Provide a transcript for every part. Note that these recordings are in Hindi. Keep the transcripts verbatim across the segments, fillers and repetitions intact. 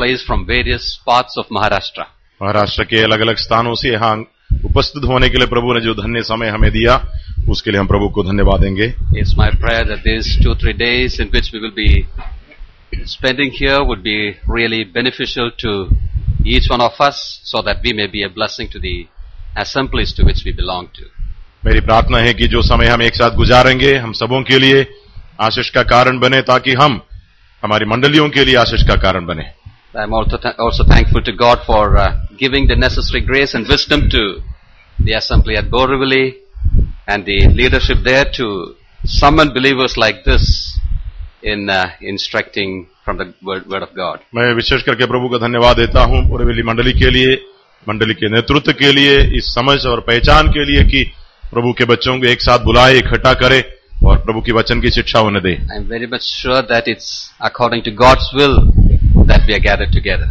place from various parts of Maharashtra. Maharashtra के अलग अलग स्थानों से यहाँ उपस्थित होने के लिए प्रभु ने जो धन्य समय हमें दिया, उसके लिए हम प्रभु को धन्यवाद देंगे। It's my prayer that these two three days in which we will be spending here would be really beneficial to each one of us, so that we may be a blessing to the assemblies to which we belong to. मेरी प्रार्थना है कि जो समय हम एक साथ गुजारेंगे, हम सबों के लिए आशीष का कारण बने, ताकि हम हमारी मंडलियों के लिए आशीष का कारण बने। I'm also, th- also thankful to God for uh, giving the necessary grace and wisdom to the assembly at Borivali and the leadership there to summon believers like this in uh, instructing from the word, word of God. मैं विशेष करके प्रभु का धन्यवाद देता हूं बोरीवली मंडली के लिए, मंडली के नेतृत्व के लिए, इस समझ और पहचान के लिए कि प्रभु के बच्चों को एक साथ बुलाए, इकट्ठा करे और प्रभु की वचन की शिक्षा उन्हें दे। I'm very much sure that it's according to God's will that we are gathered together.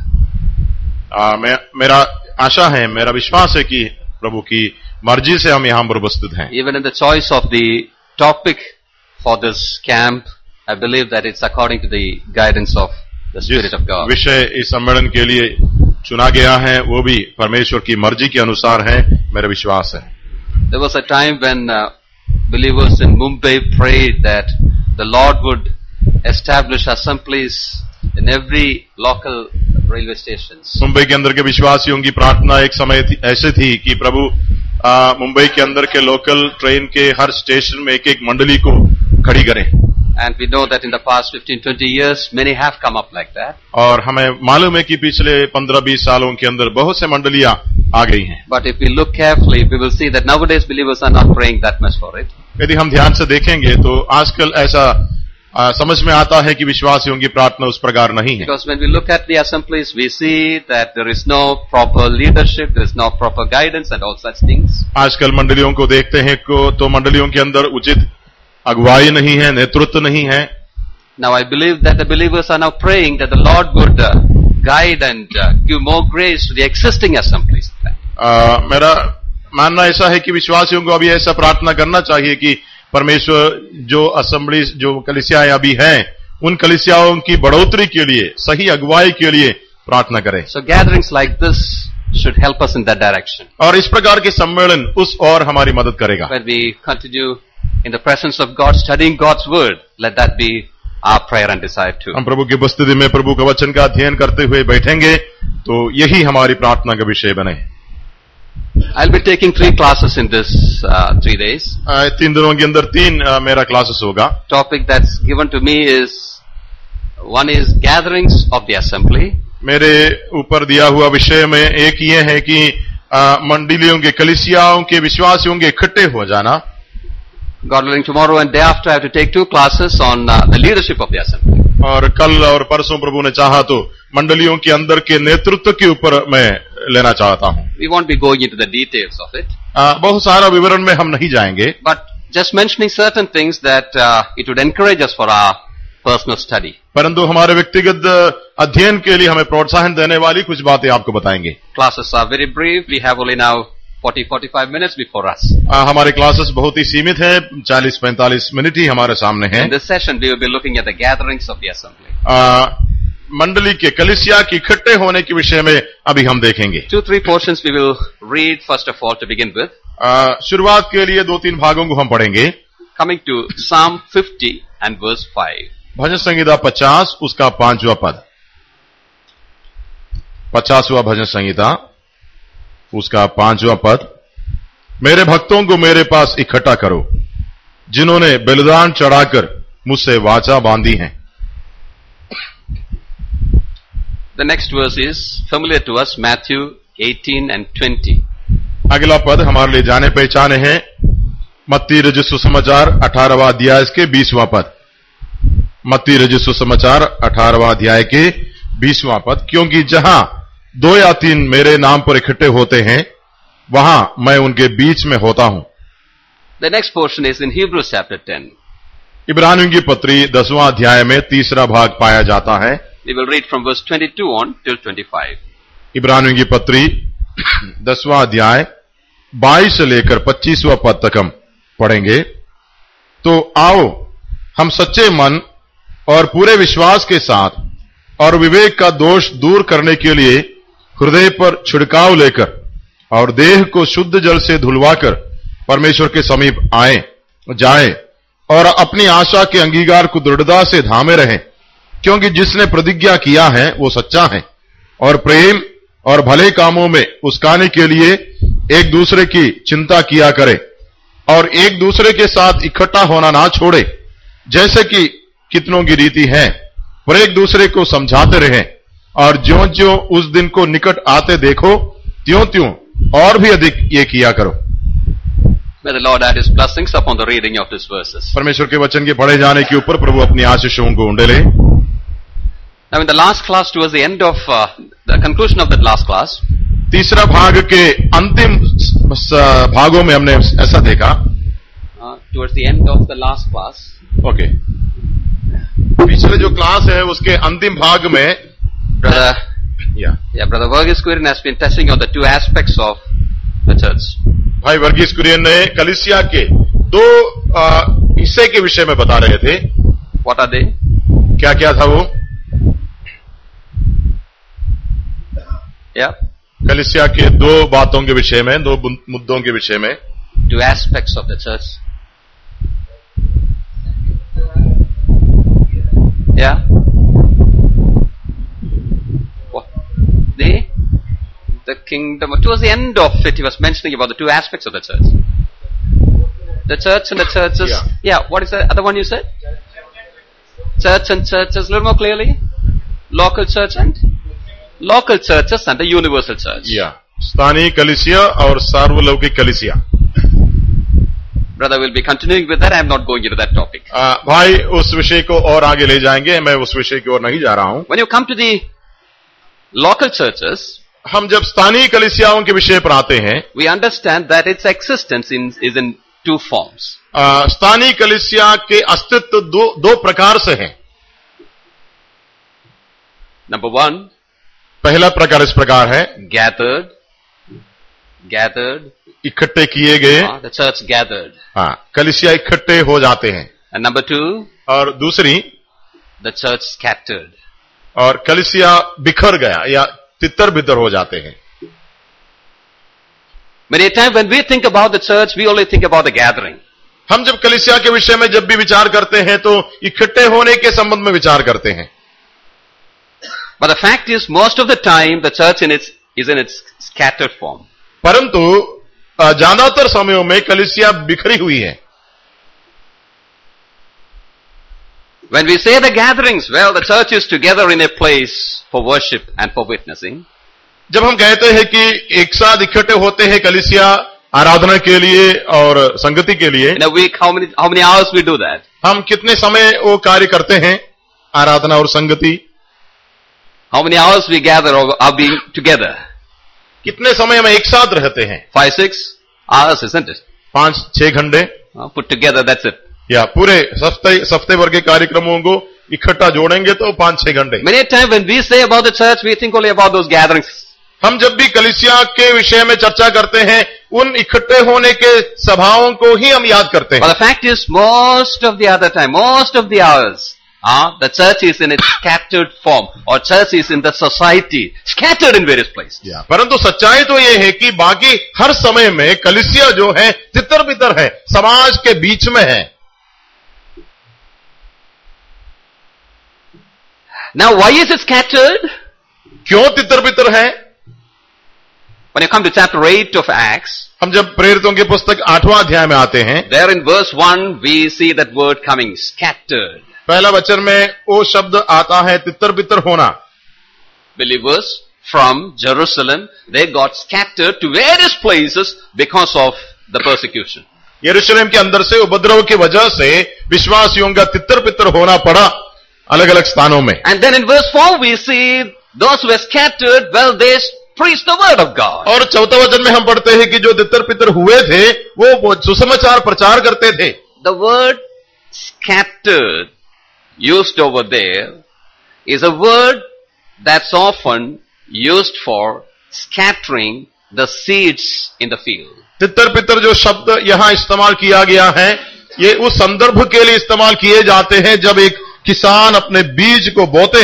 आ, मैं, मेरा आशा है, मेरा विश्वास है कि प्रभु की मर्जी से हम यहाँ पर उपस्थित हैं। Even in the choice of the topic for this camp, I believe that it's according to the guidance of the Spirit of God. विषय इस सम्मेलन के लिए चुना गया है, वो भी परमेश्वर की मर्जी के अनुसार है, मेरा विश्वास है। There was a time when uh, believers in Mumbai prayed that the Lord would establish assemblies in every local railway stations. Mumbai के अंदर के विश्वासियों की प्रार्थना एक समय थी, ऐसे थी कि प्रभु आ, मुंबई के अंदर के लोकल ट्रेन के हर स्टेशन में एक एक मंडली को खड़ी करें। And we know that in the past fifteen twenty years, many have come up like that. और हमें मालूम है कि पिछले पंद्रह बीस सालों के अंदर बहुत से मंडलियां आ गई हैं। But if we look carefully, we will see that nowadays believers are not praying that much for it. यदि हम ध्यान से देखेंगे तो आजकल ऐसा आ, समझ में आता है कि विश्वासियों की प्रार्थना उस प्रकार नहीं है। Because when we look at the assemblies, we see that there is no proper leadership, there is no proper guidance and all such things. आजकल मंडलियों को देखते हैं को तो मंडलियों के अंदर उचित अगुवाई नहीं है, नेतृत्व नहीं है। Now I believe that the believers are now praying that the Lord would uh, guide and uh, give more grace to the existing assemblies. आ, मेरा मानना ऐसा है कि विश्वासियों को अभी ऐसा प्रार्थना करना चाहिए कि परमेश्वर जो असेंबली, जो कलीसियाएं अभी हैं, उन कलीसियाओं की बढ़ोतरी के लिए, सही अगुवाई के लिए प्रार्थना करें। So gatherings like this should help us in that direction. और इस प्रकार के सम्मेलन उस और हमारी मदद करेगा। When we continue in the presence of God, studying God's word, let that be our prayer and desire too. हम प्रभु की उपस्थिति में प्रभु के वचन का अध्ययन करते हुए बैठेंगे तो यही हमारी प्रार्थना का विषय बने। I'll be taking three classes in this uh, three days. आ, तीन दिनों के अंदर तीन आ, मेरा क्लासेस होगा। Topic that's given to me is, one is gatherings of the assembly. मेरे ऊपर दिया हुआ विषय में एक ये है कि आ, मंडलियों के, कलीसियाओं के, विश्वासियों के इकट्ठे हो जाना। God willing, tomorrow and day after I have to take two classes on uh, the leadership of the assembly. और कल और परसों प्रभु ने चाहा तो मंडलियों के अंदर के नेतृत्व के ऊपर मैं लेना चाहता हूं। We won't be going into the details of it. आ, बहुत सारा विवरण में हम नहीं जाएंगे, But just mentioning certain things that uh, it would encourage us for our personal study. परंतु हमारे व्यक्तिगत अध्ययन के लिए हमें प्रोत्साहन देने वाली कुछ बातें आपको बताएंगे। Classes are very brief. We have only now forty to forty-five minutes before us. आ, हमारे क्लासेस बहुत ही सीमित है, चालीस पैंतालीस मिनट ही हमारे सामने हैं। In this session, we will be looking at the gatherings of the assembly. आ, मंडली के, कलीसिया के इकट्ठे होने के विषय में अभी हम देखेंगे। Two, three portions we will read first of all to begin with. आ, शुरुआत के लिए दो तीन भागों को हम पढ़ेंगे। Coming to Psalm fifty and verse five. भजन संहिता पचास, उसका पांचवा पद। पचासवा भजन संहिता, उसका पांचवा पद। मेरे भक्तों को मेरे पास इकट्ठा करो, जिन्होंने बलिदान चढ़ाकर मुझसे वाचा बांधी है। The next verse is familiar to us, Matthew eighteen and twenty. अगला पद हमारे लिए जाने पहचाने हैं, मत्ती रचित सुसमाचार अठारहवां अध्याय के बीसवां पद। मत्ती रचित सुसमाचार अठारहवां अध्याय के बीसवां पद। क्योंकि जहां दो या तीन मेरे नाम पर इकट्ठे होते हैं, वहां मैं उनके बीच में होता हूं। The next portion is in Hebrews chapter ten. इब्रानियों की पत्री दसवां अध्याय में तीसरा भाग पाया जाता है। We will read from verse twenty-two on till twenty-five. इब्रानियों की पत्री दसवां अध्याय बाईस से लेकर पच्चीसवां पद तक हम पढ़ेंगे। तो आओ हम सच्चे मन और पूरे विश्वास के साथ और विवेक का दोष दूर करने के लिए हृदय पर छिड़काव लेकर और देह को शुद्ध जल से धुलवाकर परमेश्वर के समीप आए जाए और अपनी आशा के अंगीकार को दृढ़ता से थामे रहें, क्योंकि जिसने प्रतिज्ञा किया है वो सच्चा है और प्रेम और भले कामों में उस्काने के लिए एक दूसरे की चिंता किया करे और एक दूसरे के साथ इकट्ठा होना ना छोड़े, जैसे कि कितनों की रीति है, पर एक दूसरे को समझाते रहें और ज्यों ज्यों उस दिन को निकट आते देखो त्यों त्यों और भी अधिक ये किया करो। May the Lord add His blessings upon the reading of these verses. परमेश्वर के वचन के पढ़े जाने के ऊपर प्रभु अपनी आशीषों को उंडे ले। Now in the last class, towards the end of uh, the conclusion of that last class, तीसरा भाग के अंतिम भागों में हमने ऐसा देखा, uh, towards the end of the last class, okay okay. पिछले जो क्लास है उसके अंतिम भाग में brother, yeah, yeah, brother Verghese Kurian has been touching on the two aspects of the church. भाई वर्गीस कुरियन ने कलीसिया के दो हिस्से के विषय में बता रहे थे। What are they? क्या क्या था वो? Yeah. कलीसिया के दो बातों के विषय में, दो मुद्दों के विषय में, two aspects of the church. Yeah. What? They? The kingdom. Towards the end of it, he was mentioning about the two aspects of the church. The church and the churches. Yeah. Yeah. What is the other one you said? Church and churches. A little more clearly. Local church and local churches and the universal church. Yeah. स्थानीय कलीसिया और सार्वलौकिक कलीसिया। Brother will be continuing with that. I am not going into that topic. आ, भाई उस विषय को और आगे ले जाएंगे, मैं उस विषय की ओर नहीं जा रहा हूं। When you come to the local churches, हम जब स्थानीय कलीसियाओं के विषय पर आते हैं, we understand that its existence in, is in two forms. स्थानीय कलीसिया के अस्तित्व दो दो प्रकार से हैं। Number one, पहला प्रकार इस प्रकार है, gathered, gathered, इकट्ठे किए गए, uh, the church gathered. हाँ, कलीसिया इकट्ठे हो जाते हैं। And number two, और दूसरी, the church scattered. और कलीसिया बिखर गया या तितर बितर हो जाते हैं। Many a time when we think about the church, we only think about the gathering. हम जब कलीसिया के विषय में जब भी विचार करते हैं तो इकट्ठे होने के संबंध में विचार करते हैं। But the fact is, most of the time, the church in its, is in its scattered form. परंतु ज्यादातर समयों में कलीसिया बिखरी हुई है। When we say the gatherings, well, the church is together in a place for worship and for witnessing. जब हम कहते हैं कि एक साथ इकट्ठे होते हैं कलीसिया आराधना के लिए और संगति के लिए, In a week, how many how many hours we do that? हम कितने समय वो कार्य करते हैं आराधना और संगति? How many hours we gather or are being together? कितने समय हम एक साथ रहते हैं? Five, six hours, isn't it? पांच छह घंटे Uh, put together, that's it. या पूरे सप्ताह सप्ताह भर के कार्यक्रमों को इकट्ठा जोड़ेंगे तो पांच छह घंटे। Many a time when we say about the church, we think only about those gatherings. हम जब भी कलीसिया के विषय में चर्चा करते हैं उन इकट्ठे होने के सभाओं को ही हम याद करते हैं। But the fact is, most of the other time, most of the hours, uh, the church is in its scattered form, or church is in the society, scattered in various places. या, परंतु सच्चाई तो ये है कि बाकी हर समय में कलीसिया जो है तितर बितर है, समाज के बीच में है। Now, why is it scattered? क्यों तितर बितर है? When you come to chapter eight of Acts, हम जब प्रेरितों की पुस्तक आठवां अध्याय में आते हैं, there in verse one, we see that word coming, scattered. पहला वचन में वो शब्द आता है तितर बितर होना। Believers from Jerusalem, they got scattered to various places because of the persecution. यरूशलेम के अंदर से उपद्रव की वजह से विश्वासियों का तितर बितर होना पड़ा अलग अलग स्थानों में। And then in verse four, we see those who were scattered, well, they preached the word of God. और चौथा वचन में हम पढ़ते हैं कि जो तितर बितर हुए थे वो सुसमाचार प्रचार करते थे। The word scattered used over there is a word that's often used for scattering the seeds in the field. तितर बितर जो शब्द यहां इस्तेमाल किया गया है ये उस संदर्भ के लिए इस्तेमाल किए जाते हैं जब एक किसान अपने बीज को बोते हैं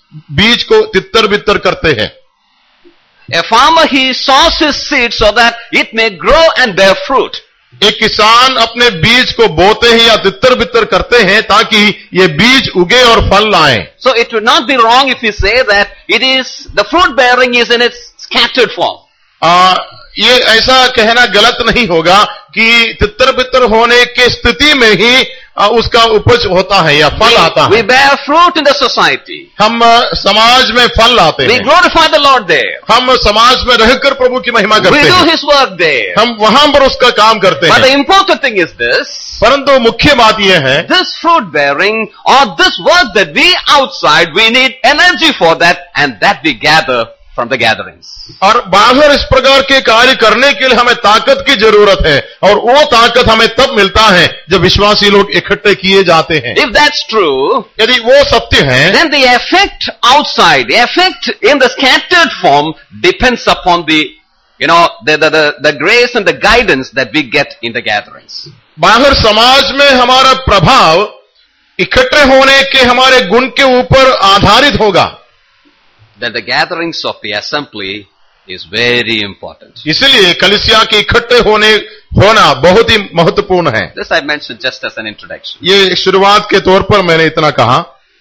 बीज को तितर बितर करते हैं। A farmer, he sows his seed so that it may grow and bear fruit. एक किसान अपने बीज को बोते हैं या तितर बितर करते हैं ताकि ये बीज उगे और फल लाएं। So it would not be wrong if we say that it is, the fruit bearing is in its scattered form. आ, ये ऐसा कहना गलत नहीं होगा कि तितर बितर होने की स्थिति में ही आ, उसका उपज होता है या फल आता We है। bear fruit in the society. हम आ, समाज में फल लाते We हैं, glorify the Lord there. हम समाज में रहकर प्रभु की महिमा We करते do हैं, His work there. हम वहां पर उसका काम करते But the हैं। important thing is this, परंतु मुख्य बात यह है, this fruit bearing or this work that we outside, we need energy for that, and that we gather from the gatherings. और बाहर इस प्रकार के कार्य करने के लिए हमें ताकत की जरूरत है, और वो ताकत हमें तब मिलता है जब विश्वासी लोग इकट्ठे किए जाते हैं। If that's true, यदि वो सत्य है, then the effect outside, the effect in the scattered form depends upon the, you know, the, the, the, the grace and the guidance that we get in the gatherings. बाहर समाज में हमारा प्रभाव इकट्ठे होने के हमारे गुण के ऊपर आधारित होगा। That the gatherings of the assembly is very important. इसलिए कलीसिया के इकट्ठे होने होना बहुत ही महत्वपूर्ण है। This I mentioned just as an introduction. ये शुरुआत के तौर पर मैंने इतना कहा।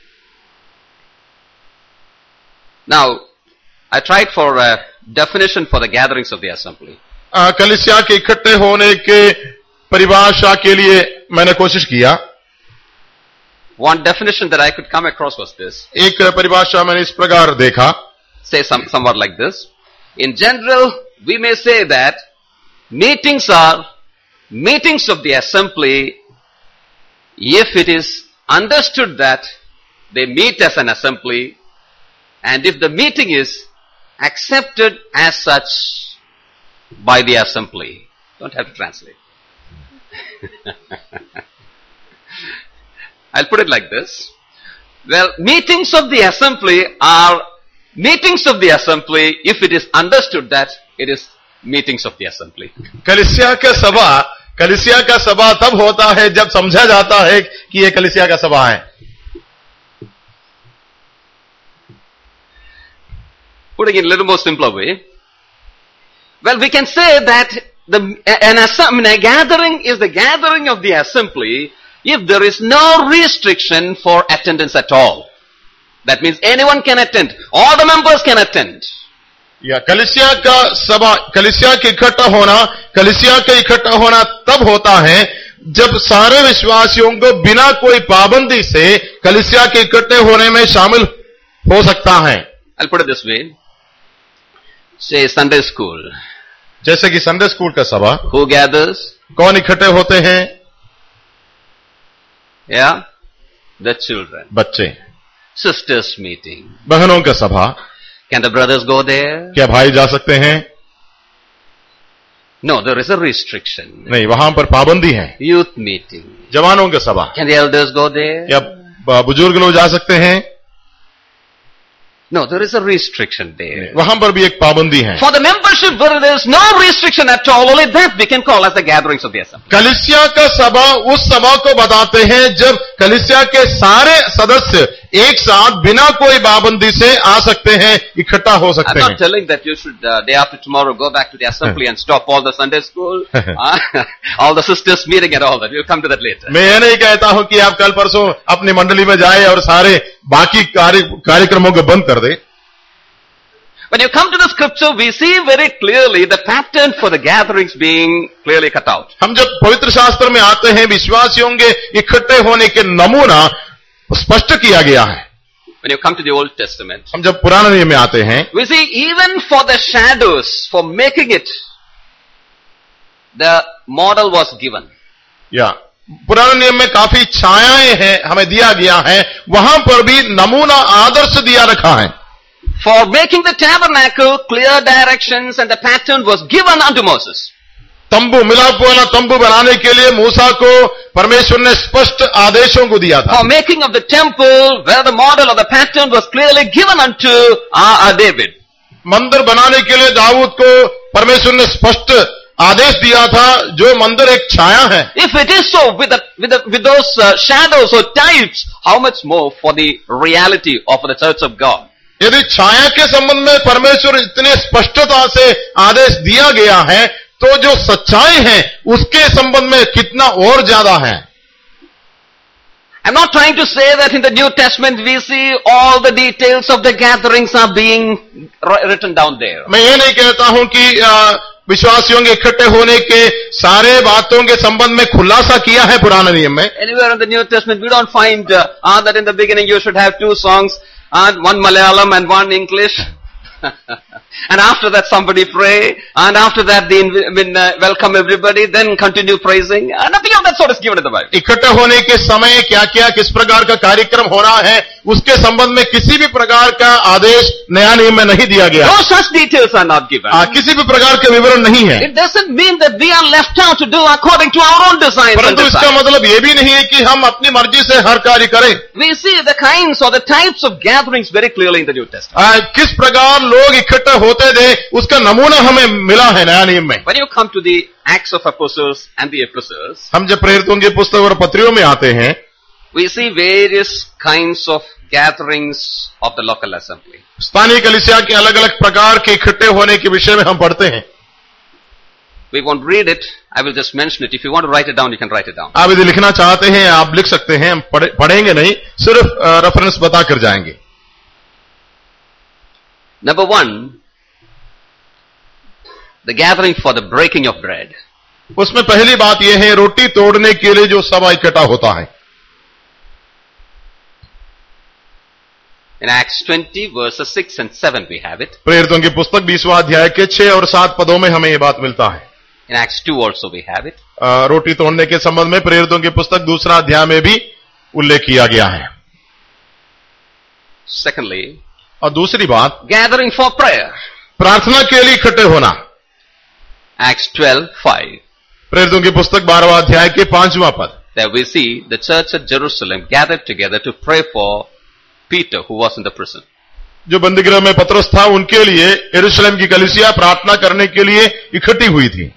Now, I tried for a definition for the gatherings of the assembly. आ, कलीसिया के इकट्ठे होने के परिभाषा के लिए मैंने कोशिश किया। One definition that I could come across was this. एक परिभाषा मैंने इस प्रकार देखा, Say some, somewhat like this. In general, we may say that meetings are meetings of the assembly if it is understood that they meet as an assembly, and if the meeting is accepted as such by the assembly. Don't have to translate. I'll put it like this. Well, meetings of the assembly are meetings of the assembly if it is understood that it is meetings of the assembly. कलीसिया का सभा कलीसिया का सभा तब होता है जब समझा जाता है कि ये कलीसिया का सभा है। Putting it in a little more simpler way, well, we can say that the an assembly, a gathering is the gathering of the assembly if there is no restriction for attendance at all. That means anyone can attend. All the members can attend. या कलीसिया का सभा कलीसिया के इकट्ठा होना कलीसिया के इकट्ठा होना तब होता है जब सारे विश्वासियों को बिना कोई पाबंदी से कलीसिया के इकट्ठे होने में शामिल हो सकता है। I'll put it this way. Say Sunday school. जैसे कि संडे स्कूल का सभा, Who gathers? कौन इकट्ठे होते हैं? Yeah? The children. बच्चे। Sisters meeting. बहनों का सभा, Can the brothers go there? क्या भाई जा सकते हैं? No, there is a restriction. नहीं, वहां पर पाबंदी है। Youth meeting. जवानों का सभा, Can the elders go there? क्या बुजुर्ग लोग जा सकते हैं? No, there is a restriction there. वहां पर भी एक पाबंदी है। For the membership, where there is no restriction at all, only that we can call as the gatherings of the assembly. कलीसिया का सभा उस सभा को बताते हैं जब कलीसिया के सारे सदस्य एक साथ बिना कोई पाबंदी से आ सकते हैं, इकट्ठा हो I'm सकते not हैं। telling that you should, uh, day after tomorrow, go back to the assembly and stop all the Sunday school, uh, all the sisters meeting and all that. We'll come to that later. मैं ये नहीं कहता हूं कि आप कल परसों अपनी मंडली में जाए और सारे बाकी कार्य कार्यक्रमों को बंद कर दे। When you come to the scripture, we see very clearly the pattern for the gatherings being clearly cut out. हम जब पवित्र शास्त्र में आते हैं, विश्वासियों के इकट्ठे होने के नमूना स्पष्ट किया गया है। When you come to the Old Testament, हम जब पुराने नियम में आते हैं, we see even for the shadows, for making it, the model was given. या पुराने नियम में काफी छायाएं हैं, हमें दिया गया है, वहां पर भी नमूना आदर्श दिया रखा है। For making the tabernacle, clear directions and the pattern was given unto Moses. तंबू मिलाप वाला तंबू बनाने के लिए मूसा को परमेश्वर ने स्पष्ट आदेशों को दिया था। For making of the temple, where the model of the pattern was clearly given unto uh, uh, David. मंदिर बनाने के लिए दाऊद को परमेश्वर ने स्पष्ट आदेश दिया था जो मंदिर एक छाया है, If it is so with the, with the, with those uh, shadows or types, how much more for the reality of the church of God? यदि छाया के संबंध में परमेश्वर इतने स्पष्टता से आदेश दिया गया है, तो जो सच्चाई है उसके संबंध में कितना और ज्यादा है। I'm not trying to say that in the New Testament we see all the details of the gatherings are being written down there. मैं ये नहीं कहता हूं कि विश्वासियों के इकट्ठे होने के सारे बातों के संबंध में खुलासा किया है पुराने नियम में। Anywhere in the New Testament we don't find uh, uh, that in the beginning you should have two songs, and one Malayalam and one English. And after that somebody pray, and after that they when, uh, welcome everybody, then continue praising. Uh, nothing of that sort is given in the Bible. इकट्ठे होने के समय क्या क्या किस प्रकार का कार्यक्रम होना है उसके संबंध में किसी भी प्रकार का आदेश नया नियम में नहीं दिया गया। No such details are not given. आ, किसी भी प्रकार के विवरण नहीं है। It doesn't mean that we are left out to do according to our own designs. परंतु इसका मतलब ये भी नहीं है कि हम अपनी मर्जी से हर कार्य करें। We see the kinds or the types of gatherings very clearly in the New Testament. आ, किस प्रकार लोग इकट्ठे होते थे उसका नमूना हमें मिला है नया नियम में। When you come to the Acts of Apostles and the Epistles, हम जब प्रेरितों की पुस्तक और पत्रियों में आते हैं, we see various kinds of gatherings of the local assembly. स्थानीय कलीसिया के अलग अलग प्रकार के इकट्ठे होने के विषय में हम पढ़ते हैं। We won't read it. I will just mention it. If you want to write it down, you can write it down. आप यदि लिखना चाहते हैं आप लिख सकते हैं, हम पढ़े, पढ़ेंगे नहीं, सिर्फ रेफरेंस बता कर जाएंगे। Number one, the gathering for the breaking of bread. उसमें पहली बात यह है रोटी तोड़ने के लिए जो सभा इकट्ठा होता है। In Acts twenty verses six and seven we have it. प्रेरितों की पुस्तक बीसवां अध्याय के छह और सात पदों में हमें यह बात मिलता है। In Acts two also we have it. आ, रोटी तोड़ने के संबंध में प्रेरितों की पुस्तक दूसरा अध्याय में भी उल्लेख किया गया है। Secondly, और दूसरी बात gathering for prayer. प्रार्थना के लिए इकट्ठे होना। Acts twelve five. प्रेरितों की पुस्तक बारहवां अध्याय के पांचवां पद। There we see the church at Jerusalem gathered together to pray for Peter who was in the prison. जो बंदीगृह में पतरस था उनके लिए यरूशलेम की कलीसिया प्रार्थना करने के लिए इकट्ठी हुई थी।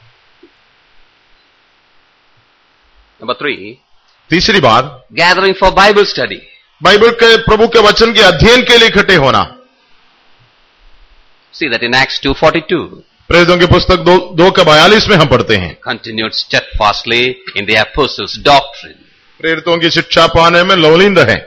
Number three, तीसरी बात gathering for Bible study. Bible के प्रभु के वचन के अध्ययन के लिए इकट्ठे होना। See that in Acts two forty-two. प्रेरितों की पुस्तक दो, दो का बयालीस में हम पढ़ते हैं, Continued steadfastly in the apostles' doctrine. प्रेरितों की शिक्षा पाने में लवलीन रहे।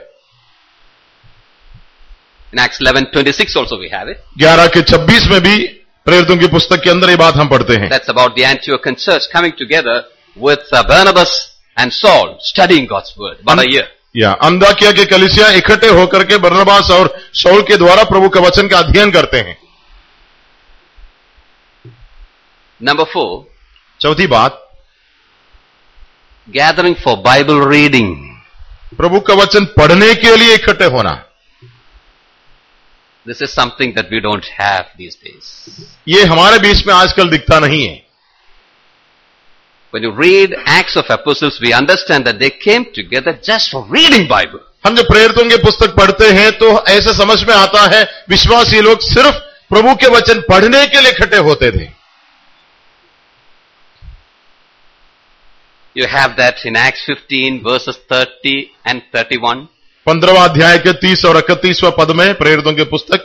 In Acts eleven twenty-six also we have it. ग्यारह के छब्बीस में भी प्रेरितों की पुस्तक के अंदर ये बात हम पढ़ते हैं। That's about the Antiochian church coming together with uh, Barnabas and Saul studying God's word about a year. या अंताकिया के कलीसिया इकट्ठे होकर के बरनबास और शाऊल के द्वारा प्रभु के वचन का अध्ययन करते हैं। Number four, चौथी बात gathering for Bible reading. प्रभु का वचन पढ़ने के लिए इकट्ठे होना। This is something that we don't have these days. ये हमारे बीच में आजकल दिखता नहीं है। When you read Acts of Apostles, we understand that they came together just for reading Bible. हम जब प्रेरितों की पुस्तक पढ़ते हैं तो ऐसे समझ में आता है विश्वासी लोग सिर्फ प्रभु के वचन पढ़ने के लिए इकट्ठे होते थे। You have that in Acts fifteen verses thirty and thirty-one. पंद्रहवां अध्याय के तीस और इकतीसवां पद में प्रेरितों की पुस्तक,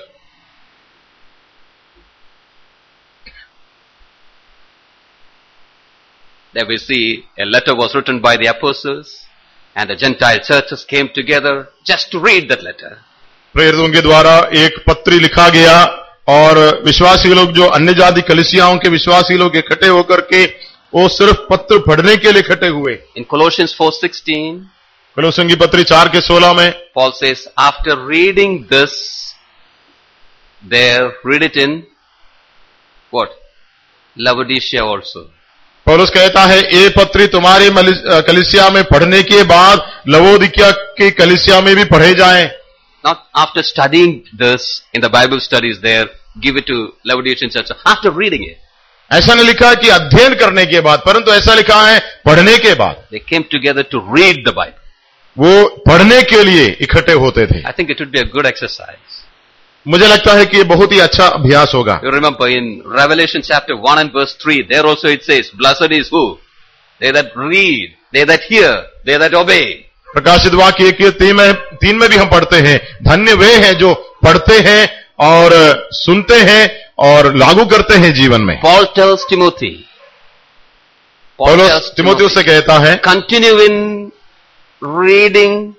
there we see a letter was written by the apostles and the Gentile churches came together just to read that letter. प्रेरितों के द्वारा एक पत्री लिखा गया और विश्वासी लोग जो अन्य जाति कलीसियाओं के विश्वासी लोग इकट्ठे होकर के वो सिर्फ पत्र पढ़ने के लिए इकट्ठे हुए। In Colossians four sixteen, कलोसियों की पत्री चार के सोलह में Paul says, after reading this, there read it in what? Laodicea also. पौलुस कहता है ये पत्री तुम्हारी कलीसिया में पढ़ने के बाद लवोदिकिया की कलीसिया में भी पढ़े जाएं। Not after studying this in the Bible studies there, give it to Laodicean church. After reading it. ऐसा नहीं लिखा कि अध्ययन करने के बाद, परंतु ऐसा लिखा है पढ़ने के बाद। They came together to read the Bible. वो पढ़ने के लिए इकट्ठे होते थे। I think it would be a good exercise. मुझे लगता है कि ये बहुत ही अच्छा अभ्यास होगा। You remember in Revelation chapter one and verse three, there also it says, blessed is who? They that read, they that hear, they that obey. प्रकाशित वाक्य एक तीन में तीन में भी हम पढ़ते हैं, धन्य वे हैं जो पढ़ते हैं और सुनते हैं और लागू करते हैं जीवन में। Paul tells Timothy, Paul पौलुस tells तिमोथियुस से कहता है, continue in reading,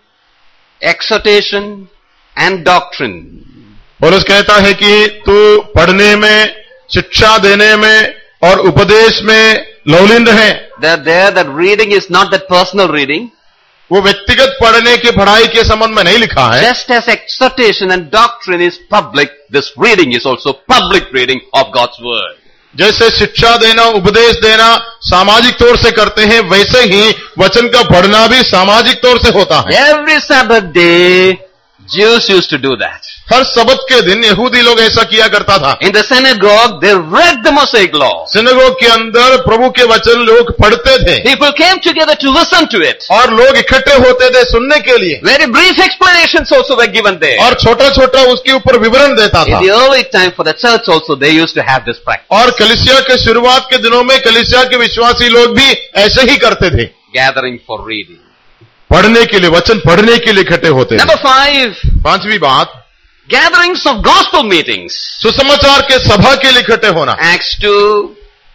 exhortation and doctrine. पौलुस कहता है कि तू पढ़ने में, शिक्षा देने में और उपदेश में लौलिंद है। That there, that reading is not that personal reading. वो व्यक्तिगत पढ़ने की पढ़ाई के संबंध में नहीं लिखा है। Just as exhortation and doctrine is public, this reading is also public reading of God's word. जैसे शिक्षा देना, उपदेश देना सामाजिक तौर से करते हैं, वैसे ही वचन का पढ़ना भी सामाजिक तौर से होता है। Every Sabbath day, Jews used to do that. हर सबत के दिन यहूदी लोग ऐसा किया करता था। In the synagogue, they read the Mosaic law. Synagogue के अंदर प्रभु के वचन लोग पढ़ते थे। People came together to listen to it. और लोग इकट्ठे होते थे सुनने के लिए। Very brief explanations also were given there. और छोटा छोटा उसके ऊपर विवरण देता था। In the early time for the church also, they used to have this practice. और कलीसिया के शुरुआत के दिनों में कलीसिया के विश्वासी लोग भी ऐसे ही करते थे। Gathering for reading. पढ़ने के लिए, वचन पढ़ने के लिए इकट्ठे होते थे। Number five. पांचवी बात, Gatherings of gospel meetings. सुसमाचार के सभा के लिए इकट्ठे होना। Acts two,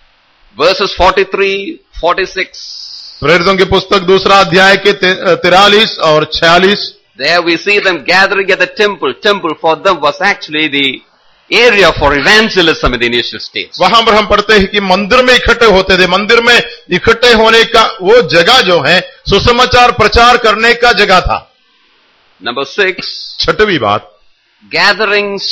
verses forty-three, forty-six. प्रेरितों की पुस्तक दूसरा अध्याय के तिरालीस और छियालीस। There we see them gathering at the temple. Temple for them was actually the area for evangelism in the initial stage. वहां पर हम पढ़ते हैं कि मंदिर में इकट्ठे होते थे। मंदिर में इकट्ठे होने का वो जगह जो है सुसमाचार प्रचार करने का जगह था। Number six. छठवीं बात, Gatherings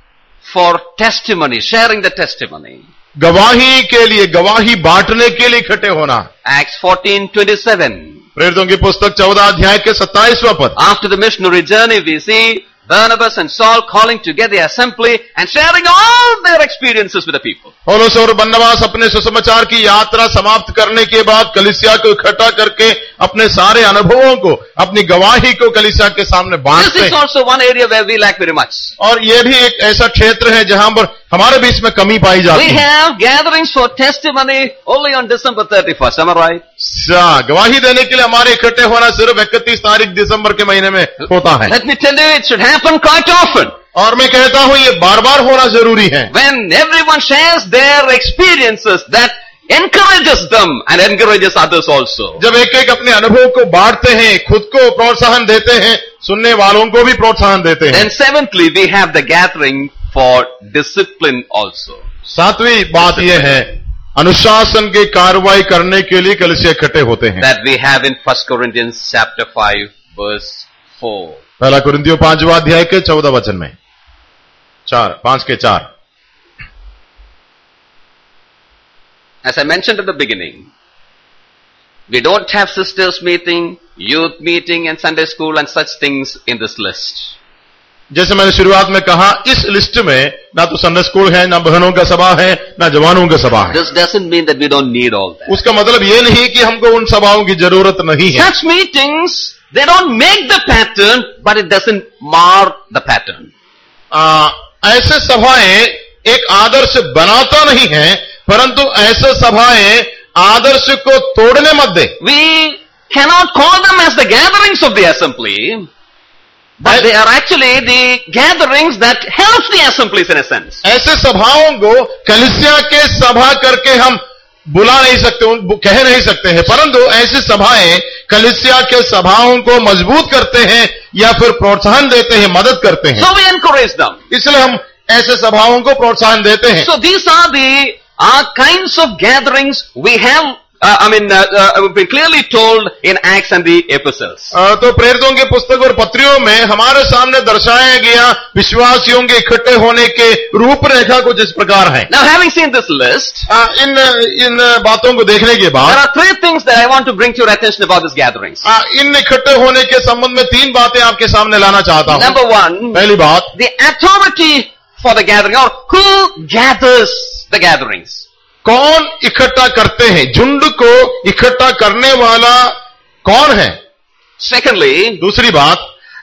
for testimony, sharing the testimony. गवाही के लिए, गवाही बांटने के लिए इकट्ठे होना। Acts fourteen twenty-seven. प्रेरितों की पुस्तक चौदह अध्याय के सत्ताईसवां पद। After the missionary journey, we see Barnabas and Saul calling together the assembly and sharing all their experiences with the people. पौलुस और बरनबास अपने सुसमाचार की यात्रा समाप्त करने के बाद कलीसिया को इकट्ठा करके अपने सारे अनुभवों को, अपनी गवाही को कलीसिया के सामने बांटते This is हैं। also one area where we lack very much. और ये भी एक ऐसा क्षेत्र है जहां पर हमारे बीच में कमी पाई जाती We है। have gatherings for testimony only on December thirty-first. Am I right? अच्छा, गवाही देने के लिए हमारे इकट्ठे होना सिर्फ इकतीस तारीख दिसंबर के महीने में होता है। Let me tell you, it should happen quite often. और मैं कहता हूं ये बार बार होना जरूरी है। When everyone shares their experiences, that encourages them and encourages others also. जब एक एक अपने अनुभव को बांटते हैं, खुद को प्रोत्साहन देते हैं, सुनने वालों को भी प्रोत्साहन देते हैं। Then seventhly, we have the gathering for discipline also. सातवीं बात यह है, अनुशासन की कार्रवाई करने के लिए कलीसिया इकट्ठे होते हैं। That we have in First Corinthians chapter five, verse four. पहला कुरिन्थियों पांचवा अध्याय के चौदह वचन में, चार, पांच के चार। As I mentioned at the beginning, we don't have sisters meeting, youth meeting and Sunday school and such things in this list. जैसे मैंने शुरुआत में कहा, इस लिस्ट में ना तो संडे स्कूल है, ना बहनों का सभा है, ना जवानों का सभा है। This doesn't mean that we don't need all that. उसका मतलब ये नहीं कि हमको उन सभाओं की जरूरत नहीं है। Such meetings, they don't make the pattern, but it doesn't mar the pattern. आ, ऐसे सभाएं एक आदर्श बनाता नहीं है, परंतु ऐसे सभाएं आदर्श को तोड़ने मत दे। We cannot call them as the gatherings of the assembly, but they are actually the gatherings that helps the assemblies in a sense. ऐसे सभाओं को कलीसिया के सभा करके हम बुला नहीं सकते, कह नहीं सकते हैं, परंतु ऐसी सभाएं कलीसिया के सभाओं को मजबूत करते हैं या फिर प्रोत्साहन देते हैं, मदद करते हैं। So we encourage them. इसलिए हम ऐसे सभाओं को प्रोत्साहन देते हैं। So these are the uh, kinds of gatherings we have. Uh, I mean, uh, uh, we've been clearly told in Acts and the Epistles. uh, तो प्रेरितों के पुस्तक और पत्रियों में हमारे सामने दर्शाया गया विश्वासियों के इकट्ठे होने के रूपरेखा कुछ इस प्रकार है। Now, having seen this list, uh, इन इन बातों को देखने के there बाद are three things that I want to bring to your attention about these gatherings. uh, इन इकट्ठे होने के संबंध में तीन बातें आपके सामने लाना चाहता हूं। Number one, पहली बात, the authority for the gathering, or who gathers the gatherings. कौन इकट्ठा करते हैं, झुंड को इकट्ठा करने वाला कौन है। Secondly, दूसरी बात,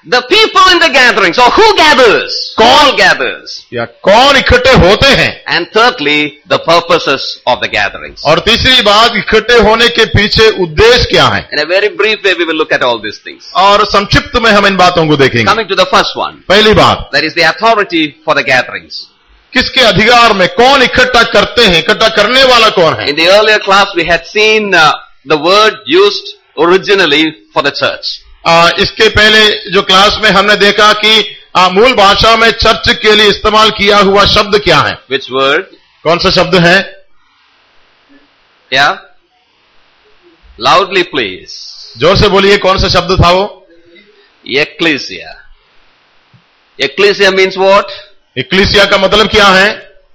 The people in the gatherings, or who gathers? All gathers. या कौन इकट्ठे होते हैं? And thirdly, the purposes of the gatherings. और तीसरी बात, इकट्ठे होने के पीछे उद्देश्य क्या है? In a very brief way, we will look at all these things. और संक्षिप्त में हम इन बातों को देखेंगे. Coming to the first one. पहली बात, That is the authority for the gatherings. किसके अधिकार में? कौन इकट्ठा करते हैं? इकट्ठा करने वाला कौन है? In the earlier class, we had seen uh, the word used originally for the church. आ, इसके पहले जो क्लास में हमने देखा कि आ, मूल भाषा में चर्च के लिए इस्तेमाल किया हुआ शब्द क्या है? Which word? कौन सा शब्द है? Yeah? Loudly please. जोर से बोलिए, कौन सा शब्द था वो? Ecclesia. Ecclesia means what? इक्लीसिया का मतलब क्या है?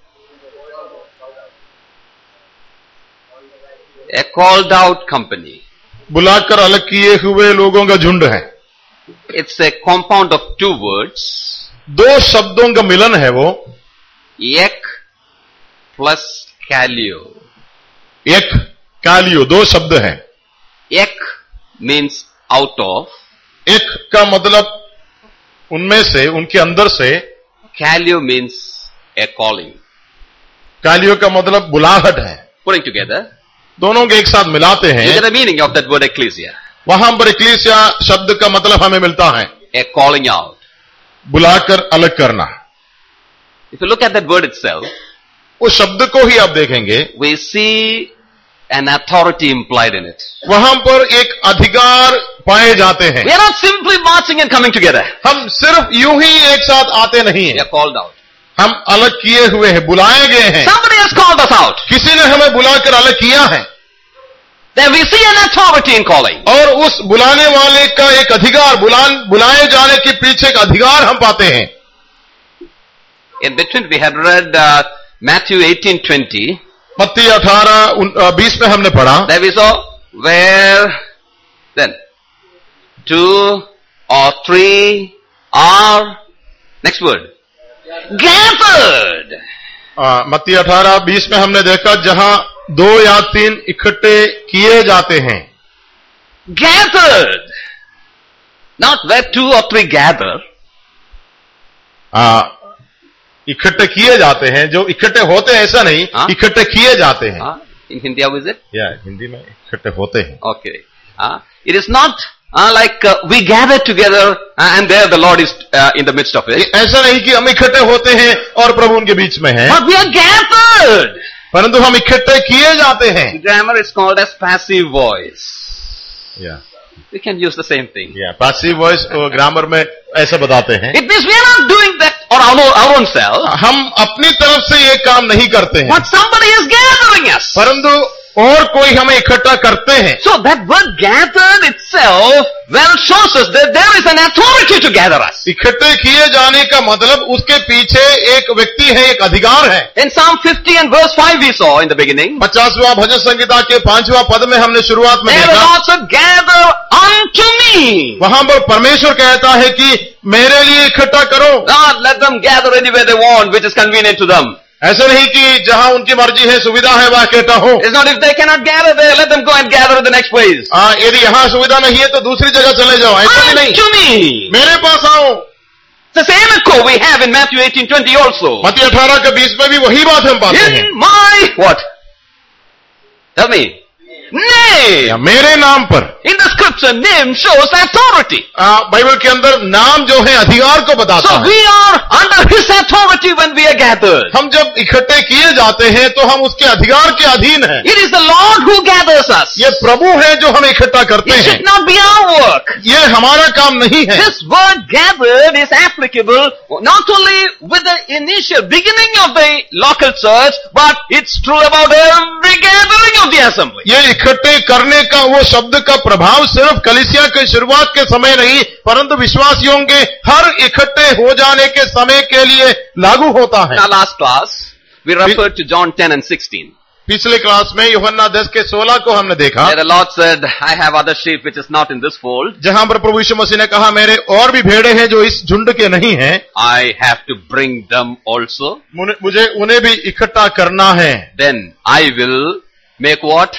A called out company. बुलाकर अलग किए हुए लोगों का झुंड है. It's a compound of two words. दो शब्दों का मिलन है वो. Ek plus kalio. एक कालियो, दो शब्द हैं. Ek means out of. एक का मतलब उनमें से, उनके अंदर से. Kalio means a calling. कालियो का मतलब बुलाहट है. Putting together, दोनों के एक साथ मिलाते you हैं. get the meaning of that word ecclesia. वहां पर इक्लीसिया शब्द का मतलब हमें मिलता है A calling out. बुलाकर अलग करना. If you look at that word itself, उस शब्द को ही आप देखेंगे, we see an authority implied in it. वहां पर एक अधिकार पाए जाते हैं. We are not simply marching and coming together. हम सिर्फ यूं ही एक साथ आते नहीं We हैं. are called out. हम अलग किए हुए हैं, बुलाए गए हैं. Somebody has called us out. किसी ने हमें बुलाकर अलग किया है. Then we see an authority in calling. और उस बुलाने वाले का एक अधिकार, बुला बुलाए जाने के पीछे एक अधिकार हम पाते हैं. In between, we had read uh, Matthew eighteen twenty. मत्ती अठारह बीस में हमने पढ़ा. There we saw where then two or three are next word gathered. आ, मत्ती अठारह बीस में हमने देखा जहां दो या तीन इकट्ठे किए जाते हैं. Gathered, not where two or three gather. आ, इकट्ठे किए जाते हैं. जो इकट्ठे होते हैं ऐसा नहीं, हाँ? इकट्ठे किए जाते हैं. Uh, in Hindi, how is it? या हिंदी में इकट्ठे होते हैं. Okay. Uh, it is not uh, like uh, we gather together uh, and there the Lord is uh, in the midst of it. ऐसा नहीं कि हम इकट्ठे होते हैं और प्रभु उनके बीच में है, But we are gathered. परंतु हम इकट्ठे किए जाते हैं. Grammar is called as passive voice. या We can use the same thing. या पैसिव वॉइस ग्रामर में ऐसा बताते हैं. It means we are not doing that on our, our own self, हम अपनी तरफ से ये काम नहीं करते हैं, but somebody is gathering us. परंतु और कोई हमें इकट्ठा करते हैं. So that word gathered itself well shows us that there is an authority to gather us. इकट्ठे किए जाने का मतलब उसके पीछे एक व्यक्ति है, एक अधिकार है. In Psalm fifty and verse five we saw in the beginning, पचासवां भजन संहिता के पांचवा पद में हमने शुरुआत में there will देखा, also gather unto me. वहां पर परमेश्वर कहता है कि मेरे लिए इकट्ठा करो. Not let them gather anywhere they want, which is convenient to them. ऐसा नहीं कि जहां उनकी मर्जी है, सुविधा है, वह कहता हो. It's not if they cannot gather there, let them go and gather in the next place. हाँ, यदि यहाँ सुविधा नहीं है तो दूसरी जगह चले जाओ. ऐसा भी नहीं, Unto me. मेरे पास आओ. The same echo we have in Matthew eighteen twenty also. मत्ती अठारह के बीस में भी वही बात हम पाते हैं. In my what? Tell me. Name. या मेरे नाम पर. In the scripture, name shows authority. आ, बाइबल के अंदर नाम जो है अधिकार को बताता So है. we are under His authority when we are gathered. हम जब इकट्ठे किए जाते हैं तो हम उसके अधिकार के अधीन हैं. It is the Lord who gathers us. ये प्रभु है जो हमें इकट्ठा करते It हैं. should not be our work. ये हमारा काम नहीं है. This word gathered is applicable not only with the initial beginning of the local church, but it's true about every gathering of the assembly. ये इकट्ठे करने का वो शब्द का प्रभाव सिर्फ कलीसिया के शुरुआत के समय नहीं, परंतु विश्वासियों के हर इकट्ठे हो जाने के समय के लिए लागू होता है. In our last class, we referred to John ten and sixteen. पिछले क्लास में यूहन्ना दस के सोलह को हमने देखा, Where the Lord said, I have other sheep which is not in this fold. जहां पर प्रभु यीशु मसीह ने कहा मेरे और भी भेड़े हैं जो इस झुंड के नहीं हैं. I have to bring them also. मुझे उन्हें भी इकट्ठा करना है. Then I will make what?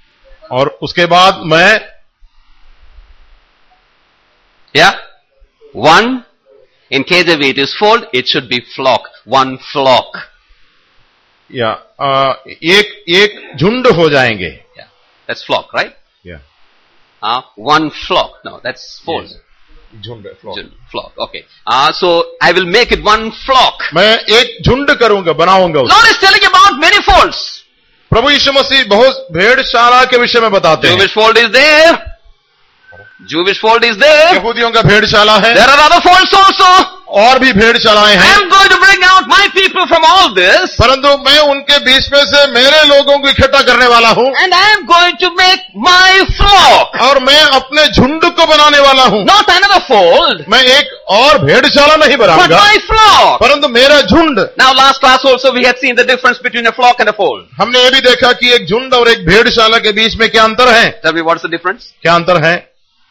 और उसके बाद मैं Yeah? One, in K J V it is fold, it should be flock. One flock. या आ, एक एक झुंड हो जाएंगे. Yeah, that's flock, right? या Uh, one flock. No, that's fold. झुंड flock. Jun- Flock. Okay. Uh, so I will make it one flock. मैं एक झुंड करूंगा, बनाऊंगा उसको. Lord is telling about many folds. प्रभु यीशु मसीह बहुत भेड़शाला के विषय में बताते हैं. Jewish fold is there. Jewish fold is there. यहूदियों का भेड़शाला है. There are other folds also. और भी भेड़शालाएं I हैं. am going to bring out my people from all this. परंतु मैं उनके बीच में से मेरे लोगों को इकट्ठा करने वाला हूं. And I am going to make my flock. और मैं अपने झुंड को बनाने वाला हूं. Not another fold. मैं एक और भेड़शाला नहीं But बनाऊंगा, my flock. परंतु मेरा झुंड. Now last class also we had seen the difference between a flock and a fold. हमने ये भी देखा कि एक झुंड और एक भेड़शाला के बीच में क्या अंतर है. Tell me what's the difference? क्या अंतर है?